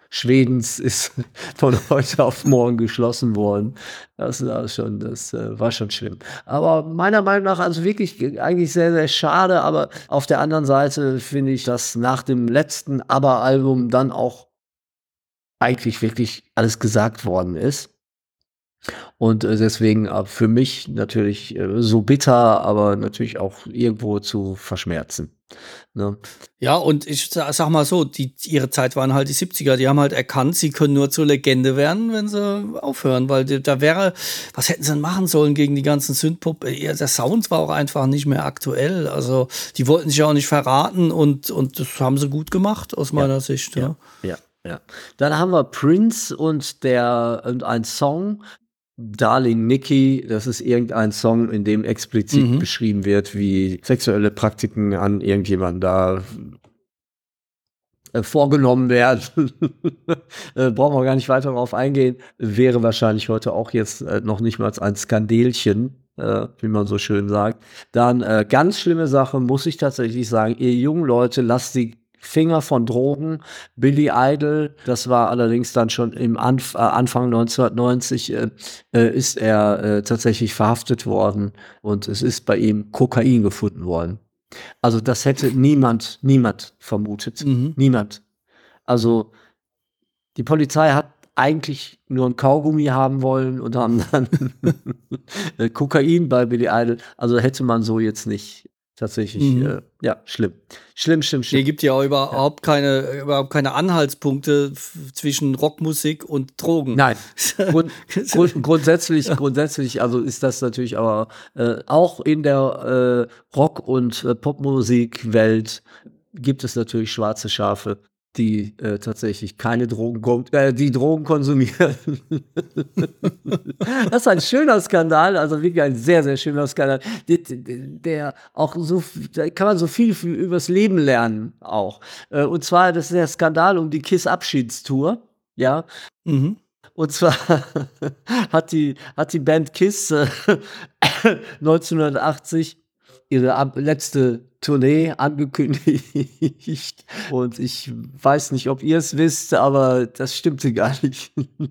Schwedens ist von heute auf morgen geschlossen worden. Das war schon schlimm. Aber meiner Meinung nach, also wirklich eigentlich sehr, sehr schade. Aber auf der anderen Seite finde ich, dass nach dem letzten ABBA-Album dann auch eigentlich wirklich alles gesagt worden ist. Und deswegen für mich natürlich so bitter, aber natürlich auch irgendwo zu verschmerzen. Ne? Ja, und ich sag mal so, ihre Zeit waren halt die 70er. Die haben halt erkannt, sie können nur zur Legende werden, wenn sie aufhören. Weil da wäre, was hätten sie denn machen sollen gegen die ganzen Synthpop? Der Sound war auch einfach nicht mehr aktuell. Also die wollten sich auch nicht verraten und das haben sie gut gemacht, aus meiner Sicht. Ja. Ja. Dann haben wir Prince und ein Song, Darling Nikki. Das ist irgendein Song, in dem explizit beschrieben wird, wie sexuelle Praktiken an irgendjemanden da vorgenommen werden. Brauchen wir gar nicht weiter darauf eingehen. Wäre wahrscheinlich heute auch jetzt noch nicht mal ein Skandelchen, wie man so schön sagt. Dann ganz schlimme Sache, muss ich tatsächlich sagen, ihr jungen Leute, lasst die Finger von Drogen. Billy Idol, das war allerdings dann schon im Anfang 1990, ist er tatsächlich verhaftet worden und es ist bei ihm Kokain gefunden worden. Also das hätte niemand vermutet. Niemand. Also die Polizei hat eigentlich nur ein Kaugummi haben wollen und haben dann Kokain bei Billy Idol. Also hätte man so jetzt nicht tatsächlich, schlimm. Hier gibt ja auch überhaupt keine Anhaltspunkte zwischen Rockmusik und Drogen. Nein. Grundsätzlich, also ist das natürlich aber auch in der Rock- und Popmusikwelt gibt es natürlich schwarze Schafe, die tatsächlich keine die Drogen konsumieren. Das ist ein schöner Skandal, also wirklich ein sehr, sehr schöner Skandal, der auch da kann man so viel übers Leben lernen auch. Und zwar, das ist der Skandal um die KISS-Abschiedstour, ja. Und zwar hat die Band KISS 1980 ihre letzte Tournee angekündigt. Und ich weiß nicht, ob ihr es wisst, aber das stimmte gar nicht.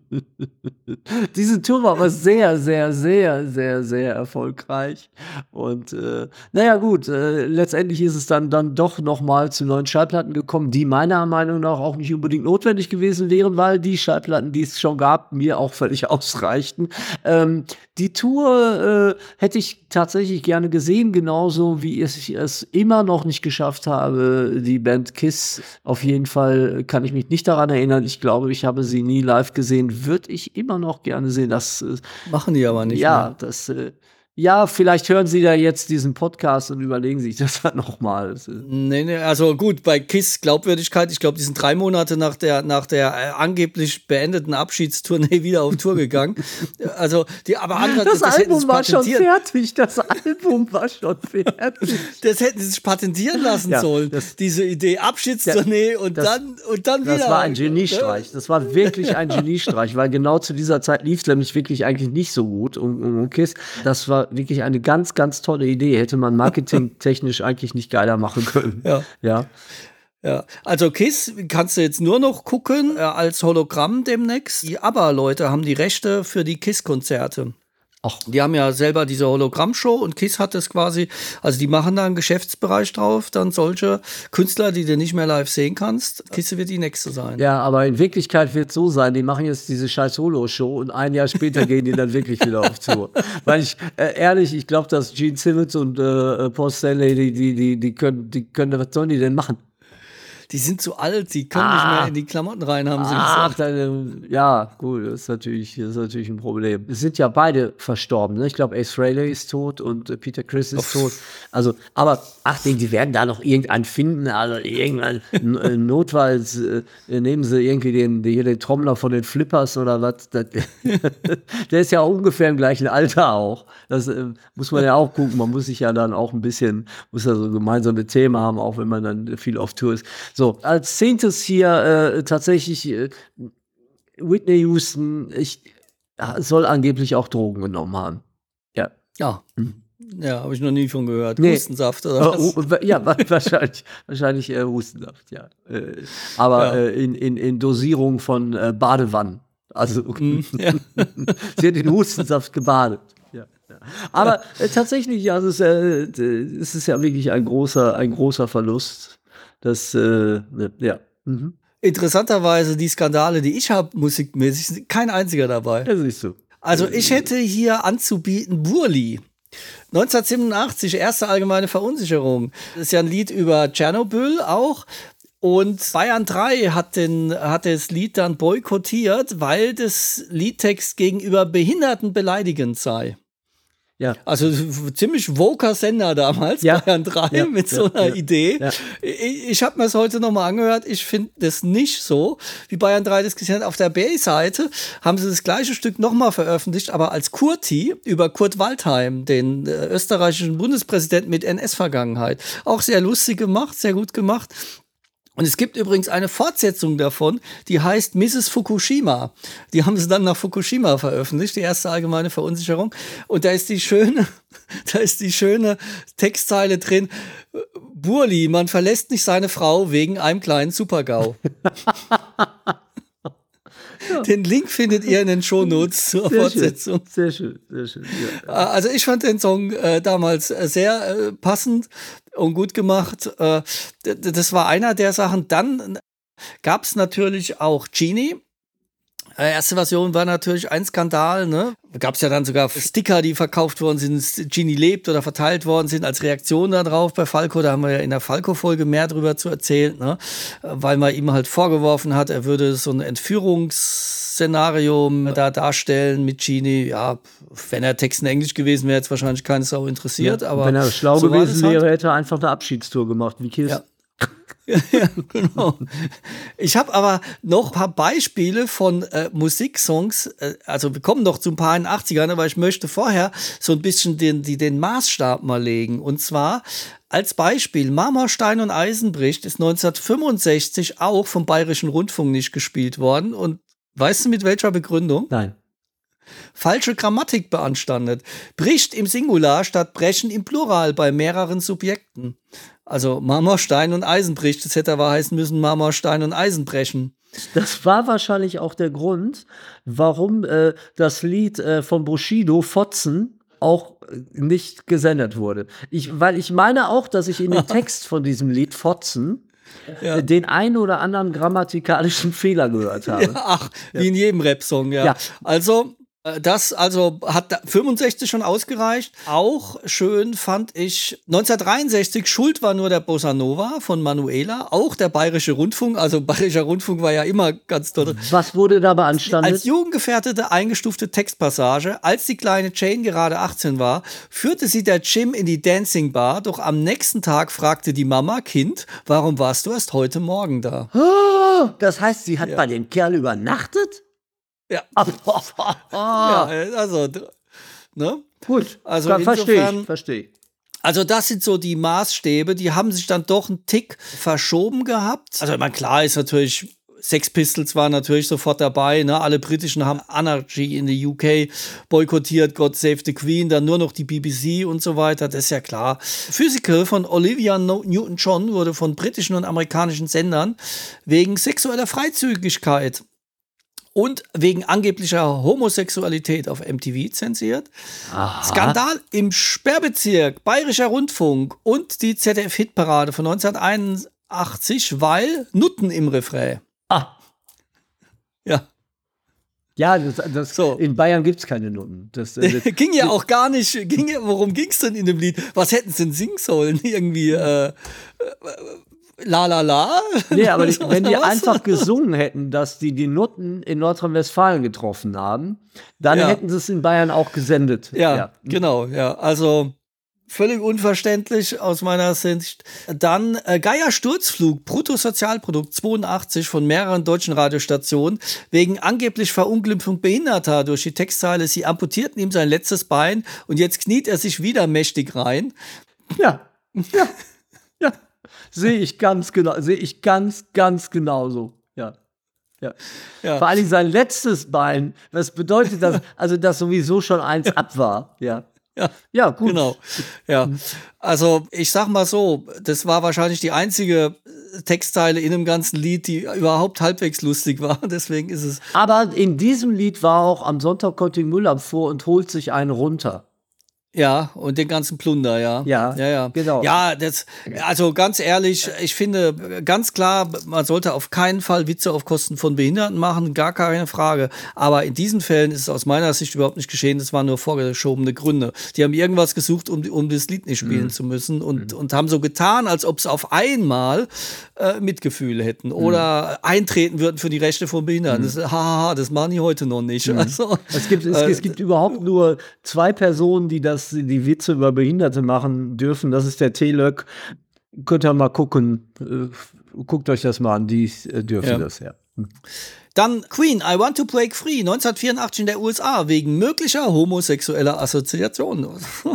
Diese Tour war aber sehr, sehr, sehr, sehr, sehr erfolgreich. Und naja gut, letztendlich ist es dann doch nochmal zu neuen Schallplatten gekommen, die meiner Meinung nach auch nicht unbedingt notwendig gewesen wären, weil die Schallplatten, die es schon gab, mir auch völlig ausreichten. Die Tour hätte ich tatsächlich gerne gesehen, genauso wie ich es immer noch nicht geschafft habe, die Band KISS. Auf jeden Fall kann ich mich nicht daran erinnern. Ich glaube, ich habe sie nie live gesehen. Würde ich immer noch gerne sehen. Das machen die aber nicht. Ja, ja, vielleicht hören Sie da jetzt diesen Podcast und überlegen sich das dann nochmal. Nee, also gut, bei KISS Glaubwürdigkeit, ich glaube, die sind 3 Monate nach der angeblich beendeten Abschiedstournee wieder auf Tour gegangen. Also, das Album war schon fertig. Das Album war schon fertig. Das hätten sie sich patentieren lassen sollen. Diese Idee, Abschiedstournee und dann wieder. Das war ein Geniestreich. Das war wirklich ein Geniestreich, weil genau zu dieser Zeit lief es nämlich wirklich eigentlich nicht so gut um KISS. Das war wirklich eine ganz, ganz tolle Idee. Hätte man marketingtechnisch eigentlich nicht geiler machen können. Ja. Also KISS kannst du jetzt nur noch gucken als Hologramm demnächst. Die ABBA-Leute haben die Rechte für die KISS-Konzerte. Die haben ja selber diese Hologrammshow und KISS hat das quasi, also die machen da einen Geschäftsbereich drauf, dann solche Künstler, die du nicht mehr live sehen kannst. KISS wird die nächste sein. Ja, aber in Wirklichkeit wird es so sein, die machen jetzt diese scheiß Solo-Show und ein Jahr später gehen die dann wirklich wieder auf Tour. Weil ich glaube, dass Gene Simmons und Paul Stanley, die können, was sollen die denn machen? Die sind zu alt, die können nicht mehr in die Klamotten rein, haben sie gesagt. Ja, gut, das ist natürlich ein Problem. Es sind ja beide verstorben, ne? Ich glaube, Ace Frehley ist tot und Peter Criss ist tot. Also, aber die werden da noch irgendeinen finden, also irgendein notfalls nehmen sie irgendwie den Trommler von den Flippers oder was. Der ist ja ungefähr im gleichen Alter auch. Das muss man ja auch gucken. Man muss sich ja dann auch ein bisschen, muss ja so gemeinsame Themen haben, auch wenn man dann viel auf Tour ist. So, als 10. hier tatsächlich Whitney Houston soll angeblich auch Drogen genommen haben. Ja. Ja, habe ich noch nie von gehört. Nee. Hustensaft oder was? Ja, wahrscheinlich Hustensaft, ja. Aber in Dosierung von Badewannen. Also Ja. sie hat in Hustensaft gebadet. Ja. Aber tatsächlich, ja, es ist ja wirklich ein großer Verlust. Das, ja. Mhm. Interessanterweise, die Skandale, die ich habe, musikmäßig, sind kein einziger dabei. Ja, siehst du. Also ich hätte hier anzubieten Burli. 1987, erste allgemeine Verunsicherung. Das ist ja ein Lied über Tschernobyl auch. Und Bayern 3 hat das Lied dann boykottiert, weil das Liedtext gegenüber Behinderten beleidigend sei. Ja. Also ziemlich woker Sender damals, Ja. Bayern 3, Ja, mit ja, so einer ja, Idee. ja. Ich habe mir das heute nochmal angehört. Ich finde das nicht so, wie Bayern 3 das gesehen hat. Auf der B-Seite haben sie das gleiche Stück nochmal veröffentlicht, aber als Kurti über Kurt Waldheim, den österreichischen Bundespräsidenten mit NS-Vergangenheit. Auch sehr lustig gemacht, sehr gut gemacht. Und es gibt übrigens eine Fortsetzung davon, die heißt Mrs. Fukushima. Die haben sie dann nach Fukushima veröffentlicht, die erste allgemeine Verunsicherung. Und da ist die schöne Textzeile drin: Burli, man verlässt nicht seine Frau wegen einem kleinen Super-GAU. Den Link findet ihr in den Shownotes zur Fortsetzung. Sehr schön, sehr schön. Ja. Also ich fand den Song damals sehr passend und gut gemacht. Das war einer der Sachen. Dann gab es natürlich auch Genie. Erste Version war natürlich ein Skandal, ne? Gab es ja dann sogar Sticker, die verkauft worden sind, Genie lebt oder verteilt worden sind als Reaktion darauf bei Falco. Da haben wir ja in der Falco-Folge mehr drüber zu erzählen, ne? Weil man ihm halt vorgeworfen hat, er würde so ein Entführungsszenario da darstellen mit Genie. Ja, wenn er Text in Englisch gewesen wäre, hätte es wahrscheinlich keine Sau interessiert. Ja, aber wenn er schlau so gewesen wäre, halt. hätte er einfach eine Abschiedstour gemacht, wie Kiss. Ja. Ja, genau. Ich habe aber noch ein paar Beispiele von Musiksongs. Also wir kommen noch zu ein paar in den 80ern, aber ich möchte vorher so ein bisschen den Maßstab mal legen. Und zwar als Beispiel: Marmor, Stein und Eisen bricht ist 1965 auch vom Bayerischen Rundfunk nicht gespielt worden. Und weißt du mit welcher Begründung? Nein. Falsche Grammatik beanstandet. Bricht im Singular statt brechen im Plural bei mehreren Subjekten. Also Marmor, Stein und Eisen bricht. Das hätte aber heißen müssen Marmor, Stein und Eisen brechen. Das war wahrscheinlich auch der Grund, warum das Lied von Bushido, Fotzen, auch nicht gesendet wurde. Weil ich meine auch, dass ich in dem Text von diesem Lied Fotzen den einen oder anderen grammatikalischen Fehler gehört habe. Ja, wie in jedem Rap-Song, ja. Das hat 65 schon ausgereicht. Auch schön fand ich 1963, Schuld war nur der Bossa Nova von Manuela, auch der Bayerische Rundfunk. Also Bayerischer Rundfunk war ja immer ganz toll. Was wurde da beanstandet? Als jugendgefährdete eingestufte Textpassage: Als die kleine Jane gerade 18 war, führte sie der Jim in die Dancing Bar, doch am nächsten Tag fragte die Mama: Kind, warum warst du erst heute Morgen da? Oh, das heißt, sie hat bei dem Kerl übernachtet? Ja. Ja, also, ne? Gut, also verstehe ich. Also das sind so die Maßstäbe, die haben sich dann doch einen Tick verschoben gehabt. Also ich meine, klar ist natürlich, Sex Pistols waren natürlich sofort dabei, ne? Alle Britischen haben Anarchy in the UK boykottiert, God Save the Queen, dann nur noch die BBC und so weiter, das ist ja klar. Physical von Olivia Newton-John wurde von britischen und amerikanischen Sendern wegen sexueller Freizügigkeit und wegen angeblicher Homosexualität auf MTV zensiert. Aha. Skandal im Sperrbezirk, Bayerischer Rundfunk und die ZDF-Hitparade von 1981, weil Nutten im Refrain. Ja. Ja, so. In Bayern gibt es keine Nutten. Das ging ja auch gar nicht. Worum ging es denn in dem Lied? Was hätten sie denn singen sollen? Irgendwie La la la? Nee, aber wenn die einfach gesungen hätten, dass die Nutten in Nordrhein-Westfalen getroffen haben, dann hätten sie es in Bayern auch gesendet. Ja, genau. Ja, also völlig unverständlich aus meiner Sicht. Dann Geier Sturzflug, Bruttosozialprodukt 82 von mehreren deutschen Radiostationen wegen angeblich Verunglimpfung Behinderter durch die Textzeile: Sie amputierten ihm sein letztes Bein und jetzt kniet er sich wieder mächtig rein. Ja. Sehe ich ganz genauso. Ja. Vor allem sein letztes Bein. Was bedeutet das? Also, dass sowieso schon eins ab war. Ja. Ja, gut. Genau. Ja. Also, ich sag mal so, das war wahrscheinlich die einzige Textzeile in dem ganzen Lied, die überhaupt halbwegs lustig war. Deswegen ist es. Aber in diesem Lied war auch am Sonntag kommt die Müllabfuhr und holt sich einen runter. Ja, und den ganzen Plunder, ja. Ja, genau. Ja, also ganz ehrlich, ich finde ganz klar, man sollte auf keinen Fall Witze auf Kosten von Behinderten machen, gar keine Frage. Aber in diesen Fällen ist es aus meiner Sicht überhaupt nicht geschehen, das waren nur vorgeschobene Gründe. Die haben irgendwas gesucht, um das Lied nicht spielen zu müssen und haben so getan, als ob sie auf einmal Mitgefühl hätten oder eintreten würden für die Rechte von Behinderten. Das machen die heute noch nicht. Also, Es gibt überhaupt nur 2 Personen, die die Witze über Behinderte machen dürfen. Das ist der T-Löck. Könnt ihr mal gucken. Guckt euch das mal an. Die dürfen das, ja. Dann Queen, I Want to Break Free, 1984 in der USA, wegen möglicher homosexueller Assoziationen.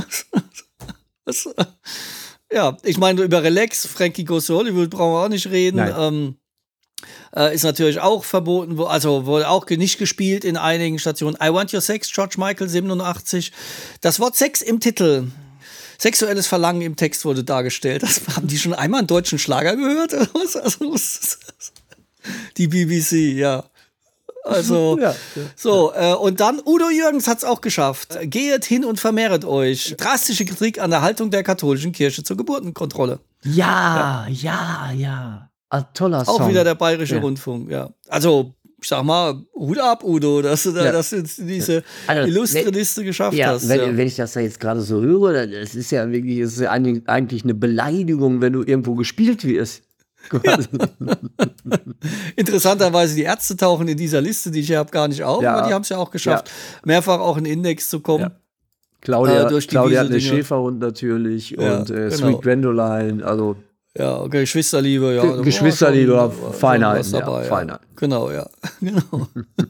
Ja, ich meine, über Relax, Frankie Goes to Hollywood brauchen wir auch nicht reden. Ist natürlich auch verboten, wurde auch nicht gespielt in einigen Stationen. I Want Your Sex, George Michael, 87. Das Wort Sex im Titel. Sexuelles Verlangen im Text wurde dargestellt. Haben die schon einmal einen deutschen Schlager gehört? Also, die BBC, ja. Also, so, und dann Udo Jürgens hat's auch geschafft. Gehet hin und vermehret euch. Drastische Kritik an der Haltung der katholischen Kirche zur Geburtenkontrolle. Ja. Ein toller Song. Auch wieder der Bayerische Rundfunk, ja. Also, ich sag mal, Hut ab, Udo, dass du das in diese illustre Liste geschafft hast. Wenn ich das da jetzt gerade so höre, das ist ja wirklich, eigentlich eine Beleidigung, wenn du irgendwo gespielt wirst. Ja. Interessanterweise, die Ärzte tauchen in dieser Liste, die ich hier habe, gar nicht auf, aber die haben es ja auch geschafft, mehrfach auch in den Index zu kommen. Ja. Claudia hat eine Schäferhund natürlich und Sweet Gwendoline, also ja, Geschwisterliebe, ja. Geschwisterliebe, Feinheit. Dabei, Feinheit. Genau, ja. Genau.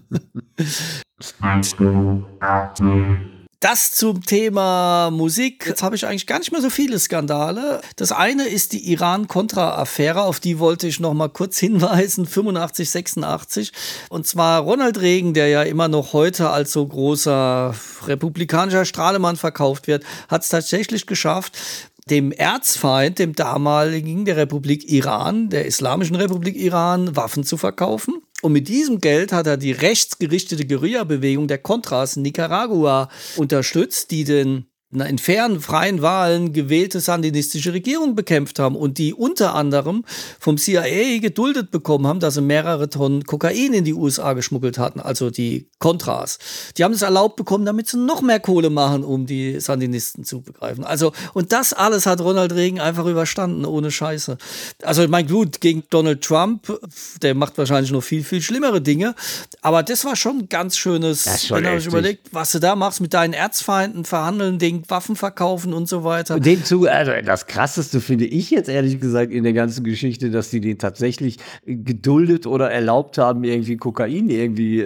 Das zum Thema Musik. Jetzt habe ich eigentlich gar nicht mehr so viele Skandale. Das eine ist die Iran-Contra-Affäre, auf die wollte ich noch mal kurz hinweisen, 85, 86. Und zwar Ronald Reagan, der ja immer noch heute als so großer republikanischer Strahlemann verkauft wird, hat es tatsächlich geschafft, dem Erzfeind, dem damaligen der Republik Iran, der Islamischen Republik Iran, Waffen zu verkaufen. Und mit diesem Geld hat er die rechtsgerichtete Guerilla-Bewegung der Contras in Nicaragua unterstützt, die den in fairen, freien Wahlen gewählte sandinistische Regierung bekämpft haben und die unter anderem vom CIA geduldet bekommen haben, dass sie mehrere Tonnen Kokain in die USA geschmuggelt hatten, also die Contras. Die haben es erlaubt bekommen, damit sie noch mehr Kohle machen, um die Sandinisten zu begreifen. Also, und das alles hat Ronald Reagan einfach überstanden, ohne Scheiße. Also, ich meine, gut, gegen Donald Trump, der macht wahrscheinlich noch viel, viel schlimmere Dinge, aber das war schon ein ganz schönes, wenn du dich überlegt, was du da machst mit deinen Erzfeinden, verhandeln, Waffen verkaufen und so weiter. Also das Krasseste finde ich jetzt ehrlich gesagt in der ganzen Geschichte, dass die den tatsächlich geduldet oder erlaubt haben, irgendwie Kokain irgendwie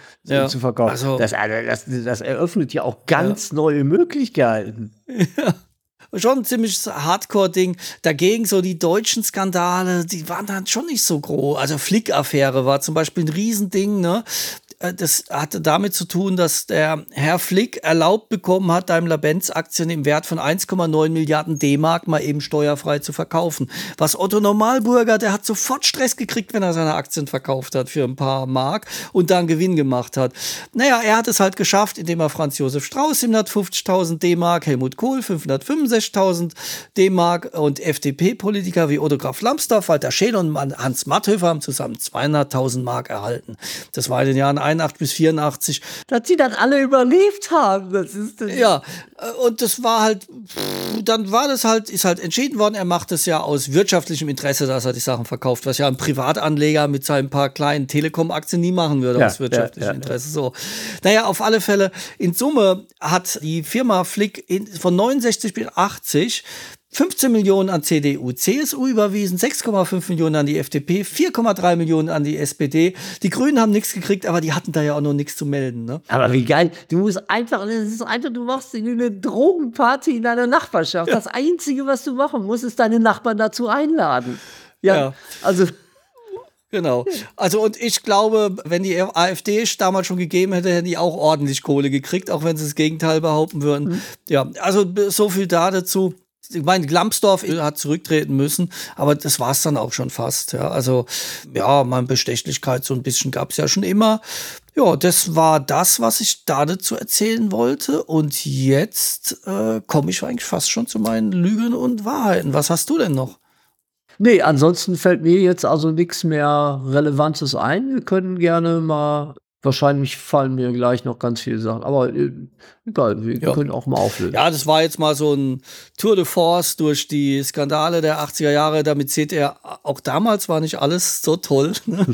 zu verkaufen. Also, das eröffnet ja auch ganz neue Möglichkeiten. Ja. Schon ein ziemlich Hardcore-Ding. Dagegen so die deutschen Skandale, die waren dann schon nicht so groß. Also Flick-Affäre war zum Beispiel ein Riesending, ne? Das hatte damit zu tun, dass der Herr Flick erlaubt bekommen hat, Daimler-Benz-Aktien im Wert von 1,9 Milliarden D-Mark mal eben steuerfrei zu verkaufen. Was Otto Normalbürger, der hat sofort Stress gekriegt, wenn er seine Aktien verkauft hat für ein paar Mark und dann Gewinn gemacht hat. Naja, er hat es halt geschafft, indem er Franz Josef Strauß 750.000 D-Mark, Helmut Kohl 565.000 D-Mark und FDP-Politiker wie Otto Graf Lambsdorff, Walter Scheel und Hans Matthöfer haben zusammen 200.000 Mark erhalten. Das war in den Jahren 81 bis 84. Dass sie dann alle überlebt haben. Das ist ja, und das war halt, dann war das halt, ist halt entschieden worden, er macht es ja aus wirtschaftlichem Interesse, dass er die Sachen verkauft, was ja ein Privatanleger mit seinen paar kleinen Telekom-Aktien nie machen würde, aus wirtschaftlichem Interesse. So. Naja, auf alle Fälle, in Summe hat die Firma Flick von 69 bis 80 15 Millionen an CDU, CSU überwiesen, 6,5 Millionen an die FDP, 4,3 Millionen an die SPD. Die Grünen haben nichts gekriegt, aber die hatten da ja auch noch nichts zu melden. Ne? Aber wie geil. Du musst einfach, du machst eine Drogenparty in deiner Nachbarschaft. Ja. Das Einzige, was du machen musst, ist deine Nachbarn dazu einladen. Ja. Also. Genau. Also und ich glaube, wenn die AfD es damals schon gegeben hätte, hätten die auch ordentlich Kohle gekriegt, auch wenn sie das Gegenteil behaupten würden. Ja, also so viel da dazu. Ich meine, Lambsdorff hat zurücktreten müssen, aber das war es dann auch schon fast. Ja, also ja, meine Bestechlichkeit so ein bisschen gab es ja schon immer. Ja, das war das, was ich da dazu erzählen wollte. Und jetzt komme ich eigentlich fast schon zu meinen Lügen und Wahrheiten. Was hast du denn noch? Nee, ansonsten fällt mir jetzt also nichts mehr Relevantes ein. Wir können gerne mal wahrscheinlich fallen mir gleich noch ganz viele Sachen, aber, egal, wir Ja. können auch mal auflösen. Ja, das war jetzt mal so ein Tour de Force durch die Skandale der 80er Jahre. Damit seht ihr, auch damals war nicht alles so toll.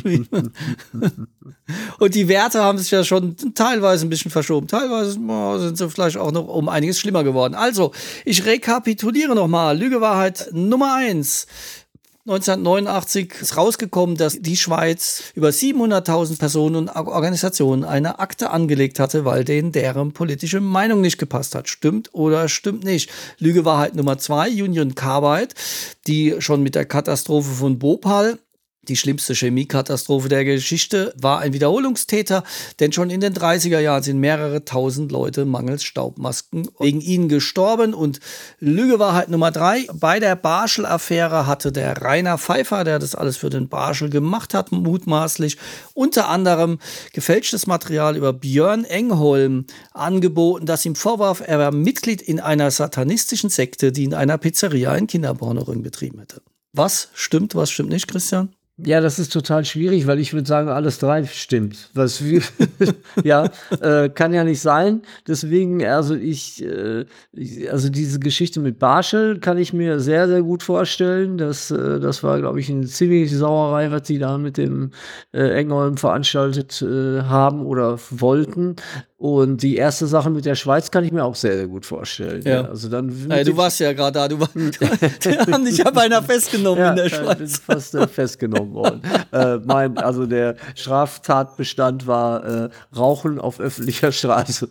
Und die Werte haben sich ja schon teilweise ein bisschen verschoben. Teilweise sind sie vielleicht auch noch um einiges schlimmer geworden. Also, ich rekapituliere nochmal. Lüge, Wahrheit Nummer 1. 1989 ist rausgekommen, dass die Schweiz über 700.000 Personen und Organisationen eine Akte angelegt hatte, weil denen deren politische Meinung nicht gepasst hat. Stimmt oder stimmt nicht? Lüge, Wahrheit Nummer 2, Union Carbide, die schon mit der Katastrophe von Bhopal, die schlimmste Chemiekatastrophe der Geschichte, war ein Wiederholungstäter, denn schon in den 30er Jahren sind mehrere tausend Leute mangels Staubmasken wegen ihnen gestorben. Und Lüge, Wahrheit Nummer 3, bei der Barschel-Affäre hatte der Rainer Pfeiffer, der das alles für den Barschel gemacht hat, mutmaßlich unter anderem gefälschtes Material über Björn Engholm angeboten, das ihm vorwarf, er war Mitglied in einer satanistischen Sekte, die in einer Pizzeria ein Kinderpornoring betrieben hätte. Was stimmt nicht, Christian? Ja, das ist total schwierig, weil ich würde sagen, alles drei stimmt. Ja, kann ja nicht sein. Deswegen, also also diese Geschichte mit Barschel kann ich mir sehr, sehr gut vorstellen. Das war, glaube ich, eine ziemliche Sauerei, was die da mit dem Engholm veranstaltet haben oder wollten. Und die erste Sache mit der Schweiz kann ich mir auch sehr, sehr gut vorstellen. Ja. Also dann Du warst ja gerade da, die haben dich ja beinahe festgenommen in der Ich bin Schweiz. fast festgenommen worden. Also der Straftatbestand war Rauchen auf öffentlicher Straße.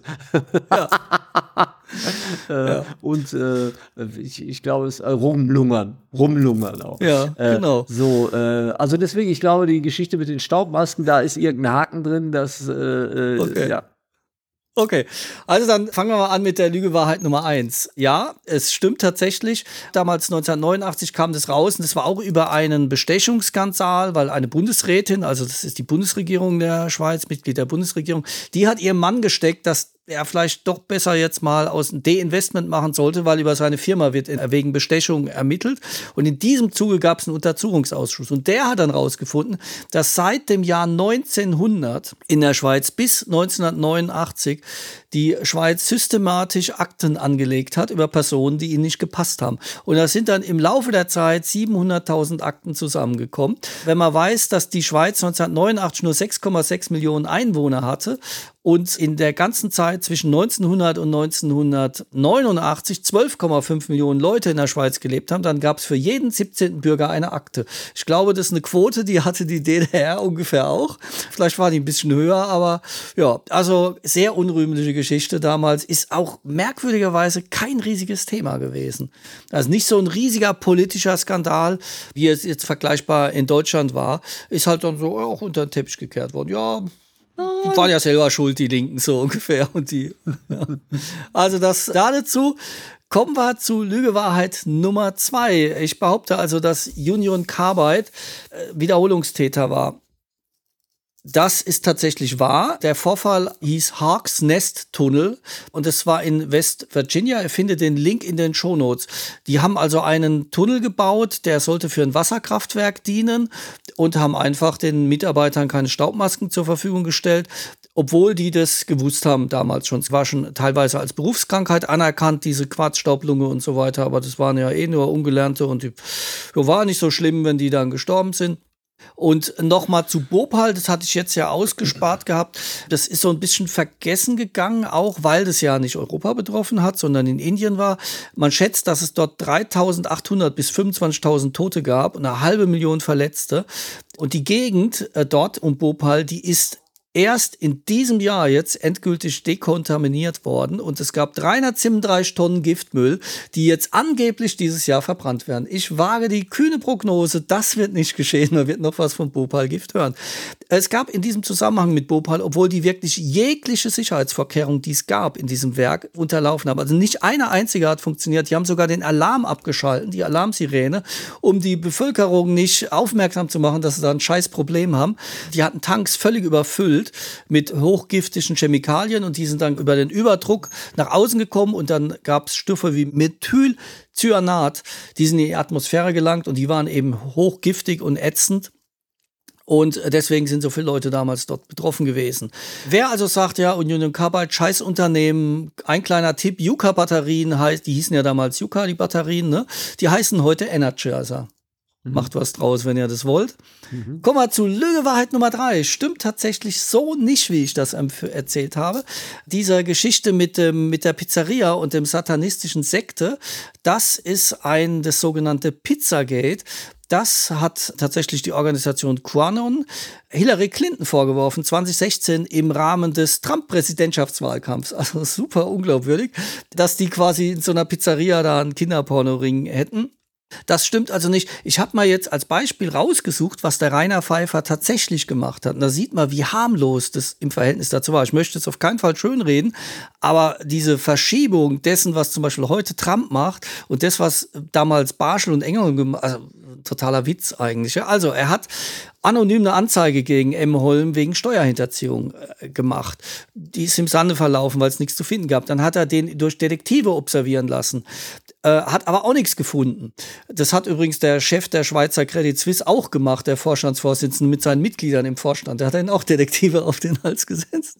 Und ich glaube, es Rumlungern auch. Ja, genau. Also deswegen, ich glaube, die Geschichte mit den Staubmasken, da ist irgendein Haken drin, Okay. ja. Okay, also dann fangen wir mal an mit der Lüge-Wahrheit Nummer 1. Ja, es stimmt tatsächlich. Damals 1989 kam das raus und das war auch über einen Bestechungsskandal, weil eine Bundesrätin, also das ist die Bundesregierung der Schweiz, Mitglied der Bundesregierung, die hat ihrem Mann gesteckt, dass er vielleicht doch besser jetzt mal aus einem De-Investment machen sollte, weil über seine Firma wird wegen Bestechung ermittelt. Und in diesem Zuge gab es einen Untersuchungsausschuss. Und der hat dann rausgefunden, dass seit dem Jahr 1900 in der Schweiz bis 1989 die Schweiz systematisch Akten angelegt hat über Personen, die ihnen nicht gepasst haben. Und da sind dann im Laufe der Zeit 700.000 Akten zusammengekommen. Wenn man weiß, dass die Schweiz 1989 nur 6,6 Millionen Einwohner hatte und in der ganzen Zeit zwischen 1900 und 1989 12,5 Millionen Leute in der Schweiz gelebt haben, dann gab es für jeden 17. Bürger eine Akte. Ich glaube, das ist eine Quote, die hatte die DDR ungefähr auch. Vielleicht war die ein bisschen höher, aber ja, also sehr unrühmliche Geschichte damals. Ist auch merkwürdigerweise kein riesiges Thema gewesen. Also nicht so ein riesiger politischer Skandal, wie es jetzt vergleichbar in Deutschland war, ist halt dann so auch unter den Teppich gekehrt worden. Ja, die waren ja selber schuld, die Linken, so ungefähr. Und die, ja. Also das dazu. Kommen wir zu Lüge-Wahrheit Nummer 2. Ich behaupte also, dass Union Carbide Wiederholungstäter war. Das ist tatsächlich wahr. Der Vorfall hieß Hawks Nest Tunnel und es war in West Virginia. Ihr findet den Link in den Shownotes. Die haben also einen Tunnel gebaut, der sollte für ein Wasserkraftwerk dienen und haben einfach den Mitarbeitern keine Staubmasken zur Verfügung gestellt, obwohl die das gewusst haben damals schon. Es war schon teilweise als Berufskrankheit anerkannt, diese Quarzstaublunge und so weiter, aber das waren ja eh nur Ungelernte und die war nicht so schlimm, wenn die dann gestorben sind. Und nochmal zu Bhopal, das hatte ich jetzt ja ausgespart gehabt. Das ist so ein bisschen vergessen gegangen, auch weil das ja nicht Europa betroffen hat, sondern in Indien war. Man schätzt, dass es dort 3.800 bis 25.000 Tote gab und 500.000 Verletzte. Und die Gegend dort um Bhopal, die ist erst in diesem Jahr jetzt endgültig dekontaminiert worden und es gab 337 Tonnen Giftmüll, die jetzt angeblich dieses Jahr verbrannt werden. Ich wage die kühne Prognose, das wird nicht geschehen, man wird noch was von Bhopal-Gift hören. Es gab in diesem Zusammenhang mit Bhopal, obwohl die wirklich jegliche Sicherheitsvorkehrung, die es gab in diesem Werk, unterlaufen haben. Also nicht eine einzige hat funktioniert. Die haben sogar den Alarm abgeschaltet, die Alarmsirene, um die Bevölkerung nicht aufmerksam zu machen, dass sie da ein scheiß Problem haben. Die hatten Tanks völlig überfüllt mit hochgiftigen Chemikalien und die sind dann über den Überdruck nach außen gekommen und dann gab es Stoffe wie Methylcyanat, die sind in die Atmosphäre gelangt und die waren eben hochgiftig und ätzend. Und deswegen sind so viele Leute damals dort betroffen gewesen. Wer also sagt, ja, Union Carbide, Scheißunternehmen, ein kleiner Tipp, Yucca-Batterien heißt, die hießen ja damals Yucca, die Batterien, ne? Die heißen heute Energizer. Macht was draus, wenn ihr das wollt. Kommen wir zu Lüge Wahrheit Nummer 3. Stimmt tatsächlich so nicht, wie ich das erzählt habe. Diese Geschichte mit der Pizzeria und dem satanistischen Sekte, das ist das sogenannte Pizzagate. Das hat tatsächlich die Organisation QAnon Hillary Clinton vorgeworfen, 2016 im Rahmen des Trump-Präsidentschaftswahlkampfs. Also super unglaubwürdig, dass die quasi in so einer Pizzeria da einen Kinderpornoring hätten. Das stimmt also nicht. Ich habe mal jetzt als Beispiel rausgesucht, was der Rainer Pfeiffer tatsächlich gemacht hat. Und da sieht man, wie harmlos das im Verhältnis dazu war. Ich möchte jetzt auf keinen Fall schönreden, aber diese Verschiebung dessen, was zum Beispiel heute Trump macht und das, was damals Barschel und Engel gemacht haben, also totaler Witz eigentlich. Ja. Also er hat anonym eine Anzeige gegen Emholm wegen Steuerhinterziehung gemacht. Die ist im Sande verlaufen, weil es nichts zu finden gab. Dann hat er den durch Detektive observieren lassen, hat aber auch nichts gefunden. Das hat übrigens der Chef der Schweizer Credit Suisse auch gemacht, der Vorstandsvorsitzende mit seinen Mitgliedern im Vorstand. Der hat dann auch Detektive auf den Hals gesetzt.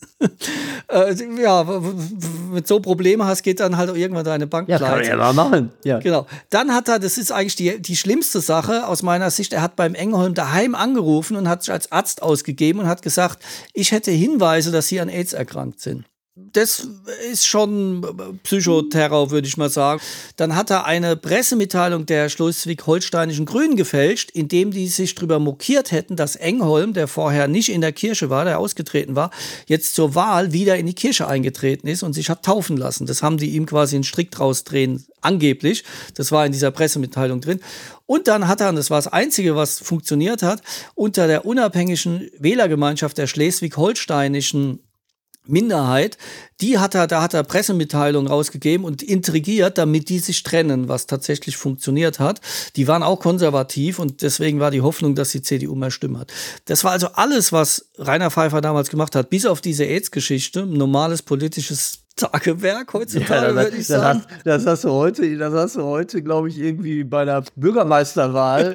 Ja, mit so Problemen hast, geht dann halt auch irgendwann deine Bank pleite. Ja, kann er ja mal machen. Ja. Genau. Dann hat er, das ist eigentlich die schlimmste Sache aus meiner Sicht, er hat beim Engholm daheim angerufen und hat sich als Arzt ausgegeben und hat gesagt, ich hätte Hinweise, dass Sie an AIDS erkrankt sind. Das ist schon Psychoterror, würde ich mal sagen. Dann hat er eine Pressemitteilung der schleswig-holsteinischen Grünen gefälscht, indem die sich darüber mokiert hätten, dass Engholm, der vorher nicht in der Kirche war, der ausgetreten war, jetzt zur Wahl wieder in die Kirche eingetreten ist und sich hat taufen lassen. Das haben die ihm quasi einen Strick draus drehen, angeblich. Das war in dieser Pressemitteilung drin. Und dann hat er, und das war das Einzige, was funktioniert hat, unter der unabhängigen Wählergemeinschaft der schleswig-holsteinischen Minderheit, da hat er Pressemitteilungen rausgegeben und intrigiert, damit die sich trennen, was tatsächlich funktioniert hat. Die waren auch konservativ und deswegen war die Hoffnung, dass die CDU mehr Stimmen hat. Das war also alles, was Rainer Pfeiffer damals gemacht hat, bis auf diese AIDS-Geschichte, ein normales politisches Tagewerk heutzutage, würde ich sagen. Das hast du heute, glaube ich, irgendwie bei der Bürgermeisterwahl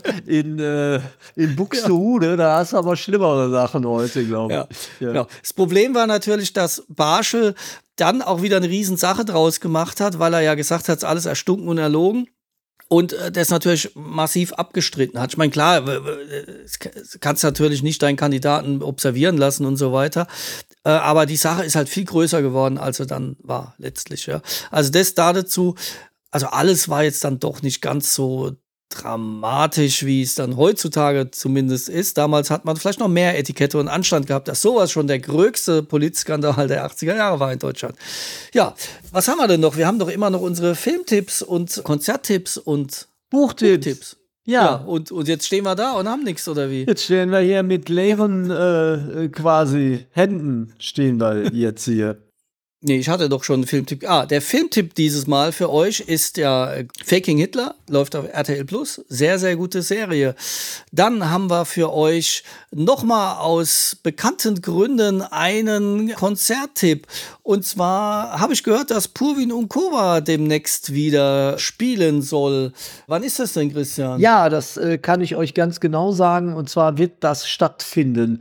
in Buxtehude, da hast du aber schlimmere Sachen heute, glaube ich. Ja. Genau. Das Problem war natürlich, dass Barschel dann auch wieder eine Riesensache draus gemacht hat, weil er ja gesagt hat, es ist alles erstunken und erlogen. Und das natürlich massiv abgestritten hat. Ich meine, klar, kannst natürlich nicht deinen Kandidaten observieren lassen und so weiter. Aber die Sache ist halt viel größer geworden, als sie dann war, letztlich. Ja. Also das dazu, also alles war jetzt dann doch nicht ganz so dramatisch, wie es dann heutzutage zumindest ist. Damals hat man vielleicht noch mehr Etikette und Anstand gehabt, dass sowas schon der größte Politskandal der 80er Jahre war in Deutschland. Ja, was haben wir denn noch? Wir haben doch immer noch unsere Filmtipps und Konzerttipps und Buchtipps. Ja, und jetzt stehen wir da und haben nichts, oder wie? Jetzt stehen wir hier mit leeren quasi Händen stehen wir jetzt hier. Nee, ich hatte doch schon einen Filmtipp. Der Filmtipp dieses Mal für euch ist ja Faking Hitler, läuft auf RTL Plus. Sehr, sehr gute Serie. Dann haben wir für euch nochmal aus bekannten Gründen einen Konzerttipp. Und zwar habe ich gehört, dass Purwin Unkova demnächst wieder spielen soll. Wann ist das denn, Christian? Ja, das kann ich euch ganz genau sagen. Und zwar wird das stattfinden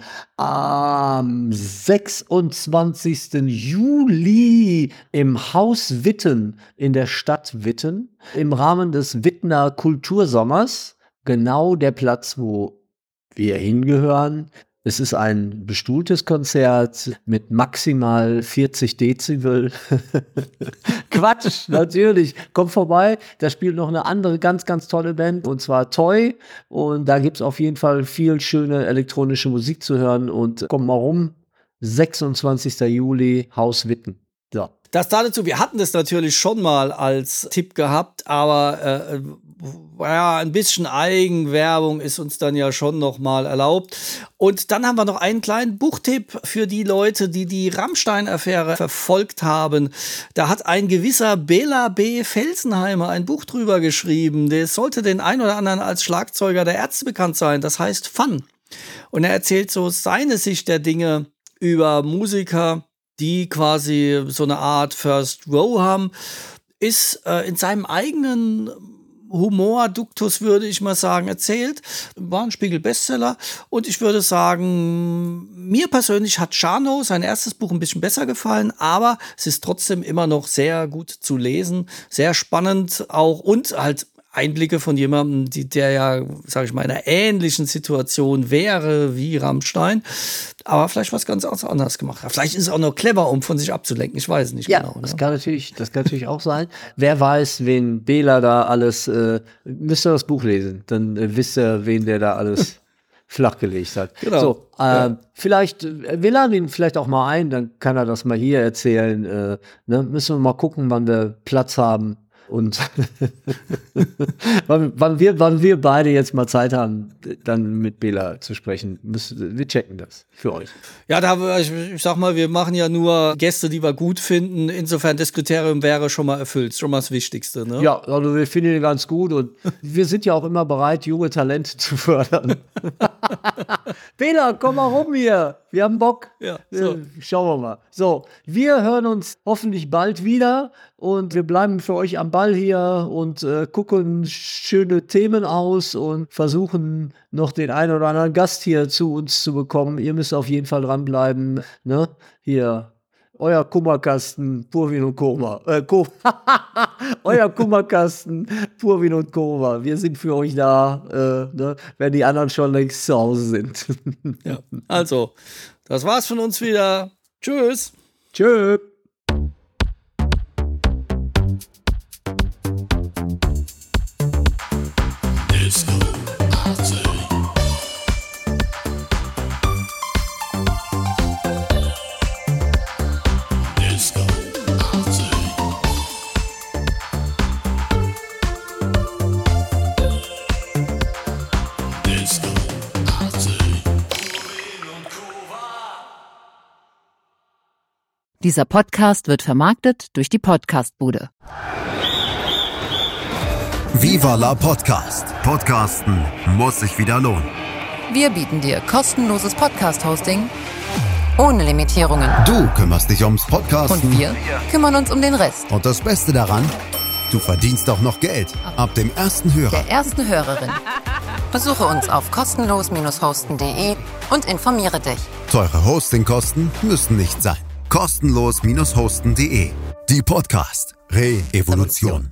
am 26. Juli im Haus Witten in der Stadt Witten im Rahmen des Wittener Kultursommers. Genau der Platz, wo wir hingehören. Es ist ein bestuhltes Konzert mit maximal 40 Dezibel. Quatsch, natürlich. Kommt vorbei. Da spielt noch eine andere ganz, ganz tolle Band, und zwar Toy. Und da gibt es auf jeden Fall viel schöne elektronische Musik zu hören. Und kommt mal rum. 26. Juli, Haus Witten. So. Das dazu, wir hatten das natürlich schon mal als Tipp gehabt, aber ein bisschen Eigenwerbung ist uns dann ja schon noch mal erlaubt. Und dann haben wir noch einen kleinen Buchtipp für die Leute, die die Rammstein-Affäre verfolgt haben. Da hat ein gewisser Bela B. Felsenheimer ein Buch drüber geschrieben. Das sollte den einen oder anderen als Schlagzeuger der Ärzte bekannt sein. Das heißt Fun. Und er erzählt so seine Sicht der Dinge über Musiker, die quasi so eine Art First Row haben, ist in seinem eigenen Humor-Duktus, würde ich mal sagen, erzählt. War ein Spiegel-Bestseller. Und ich würde sagen, mir persönlich hat Scharnow, sein erstes Buch, ein bisschen besser gefallen, aber es ist trotzdem immer noch sehr gut zu lesen, sehr spannend auch und halt Einblicke von jemandem, der ja, sage ich mal, in einer ähnlichen Situation wäre wie Rammstein, aber vielleicht was ganz anderes gemacht hat. Vielleicht ist es auch noch clever, um von sich abzulenken. Ich weiß es nicht genau. Das kann natürlich auch sein. Wer weiß, wen Bela da alles, müsst ihr das Buch lesen, dann wisst ihr, wen der da alles flachgelegt hat. Genau. So, vielleicht, wir laden ihn vielleicht auch mal ein, dann kann er das mal hier erzählen. Müssen wir mal gucken, wann wir Platz haben. Und wann wir beide jetzt mal Zeit haben, dann mit Bela zu sprechen, wir checken das für euch. Ja, ich sag mal, wir machen ja nur Gäste, die wir gut finden. Insofern, das Kriterium wäre schon mal erfüllt. Schon mal das Wichtigste. Ne? Ja, also wir finden ihn ganz gut und wir sind ja auch immer bereit, junge Talente zu fördern. Bela, komm mal rum hier. Wir haben Bock. Ja, so. Schauen wir mal. So, wir hören uns hoffentlich bald wieder und wir bleiben für euch am Ball hier und gucken schöne Themen aus und versuchen noch den einen oder anderen Gast hier zu uns zu bekommen. Ihr müsst auf jeden Fall dranbleiben. Ne? Hier, euer Kummerkasten, Purvin und Koma. Euer Kummerkasten, Purvin und Koma. Wir sind für euch da, wenn die anderen schon längst zu Hause sind. Ja, also, das war's von uns wieder. Tschüss. Tschö. Dieser Podcast wird vermarktet durch die Podcast-Bude. Viva la Podcast. Podcasten muss sich wieder lohnen. Wir bieten dir kostenloses Podcast-Hosting ohne Limitierungen. Du kümmerst dich ums Podcasten. Und wir kümmern uns um den Rest. Und das Beste daran, du verdienst auch noch Geld. Ab dem ersten Hörer. Der ersten Hörerin. Besuche uns auf kostenlos-hosten.de und informiere dich. Teure Hostingkosten müssen nicht sein. Kostenlos-hosten.de. Die Podcast Re-Evolution.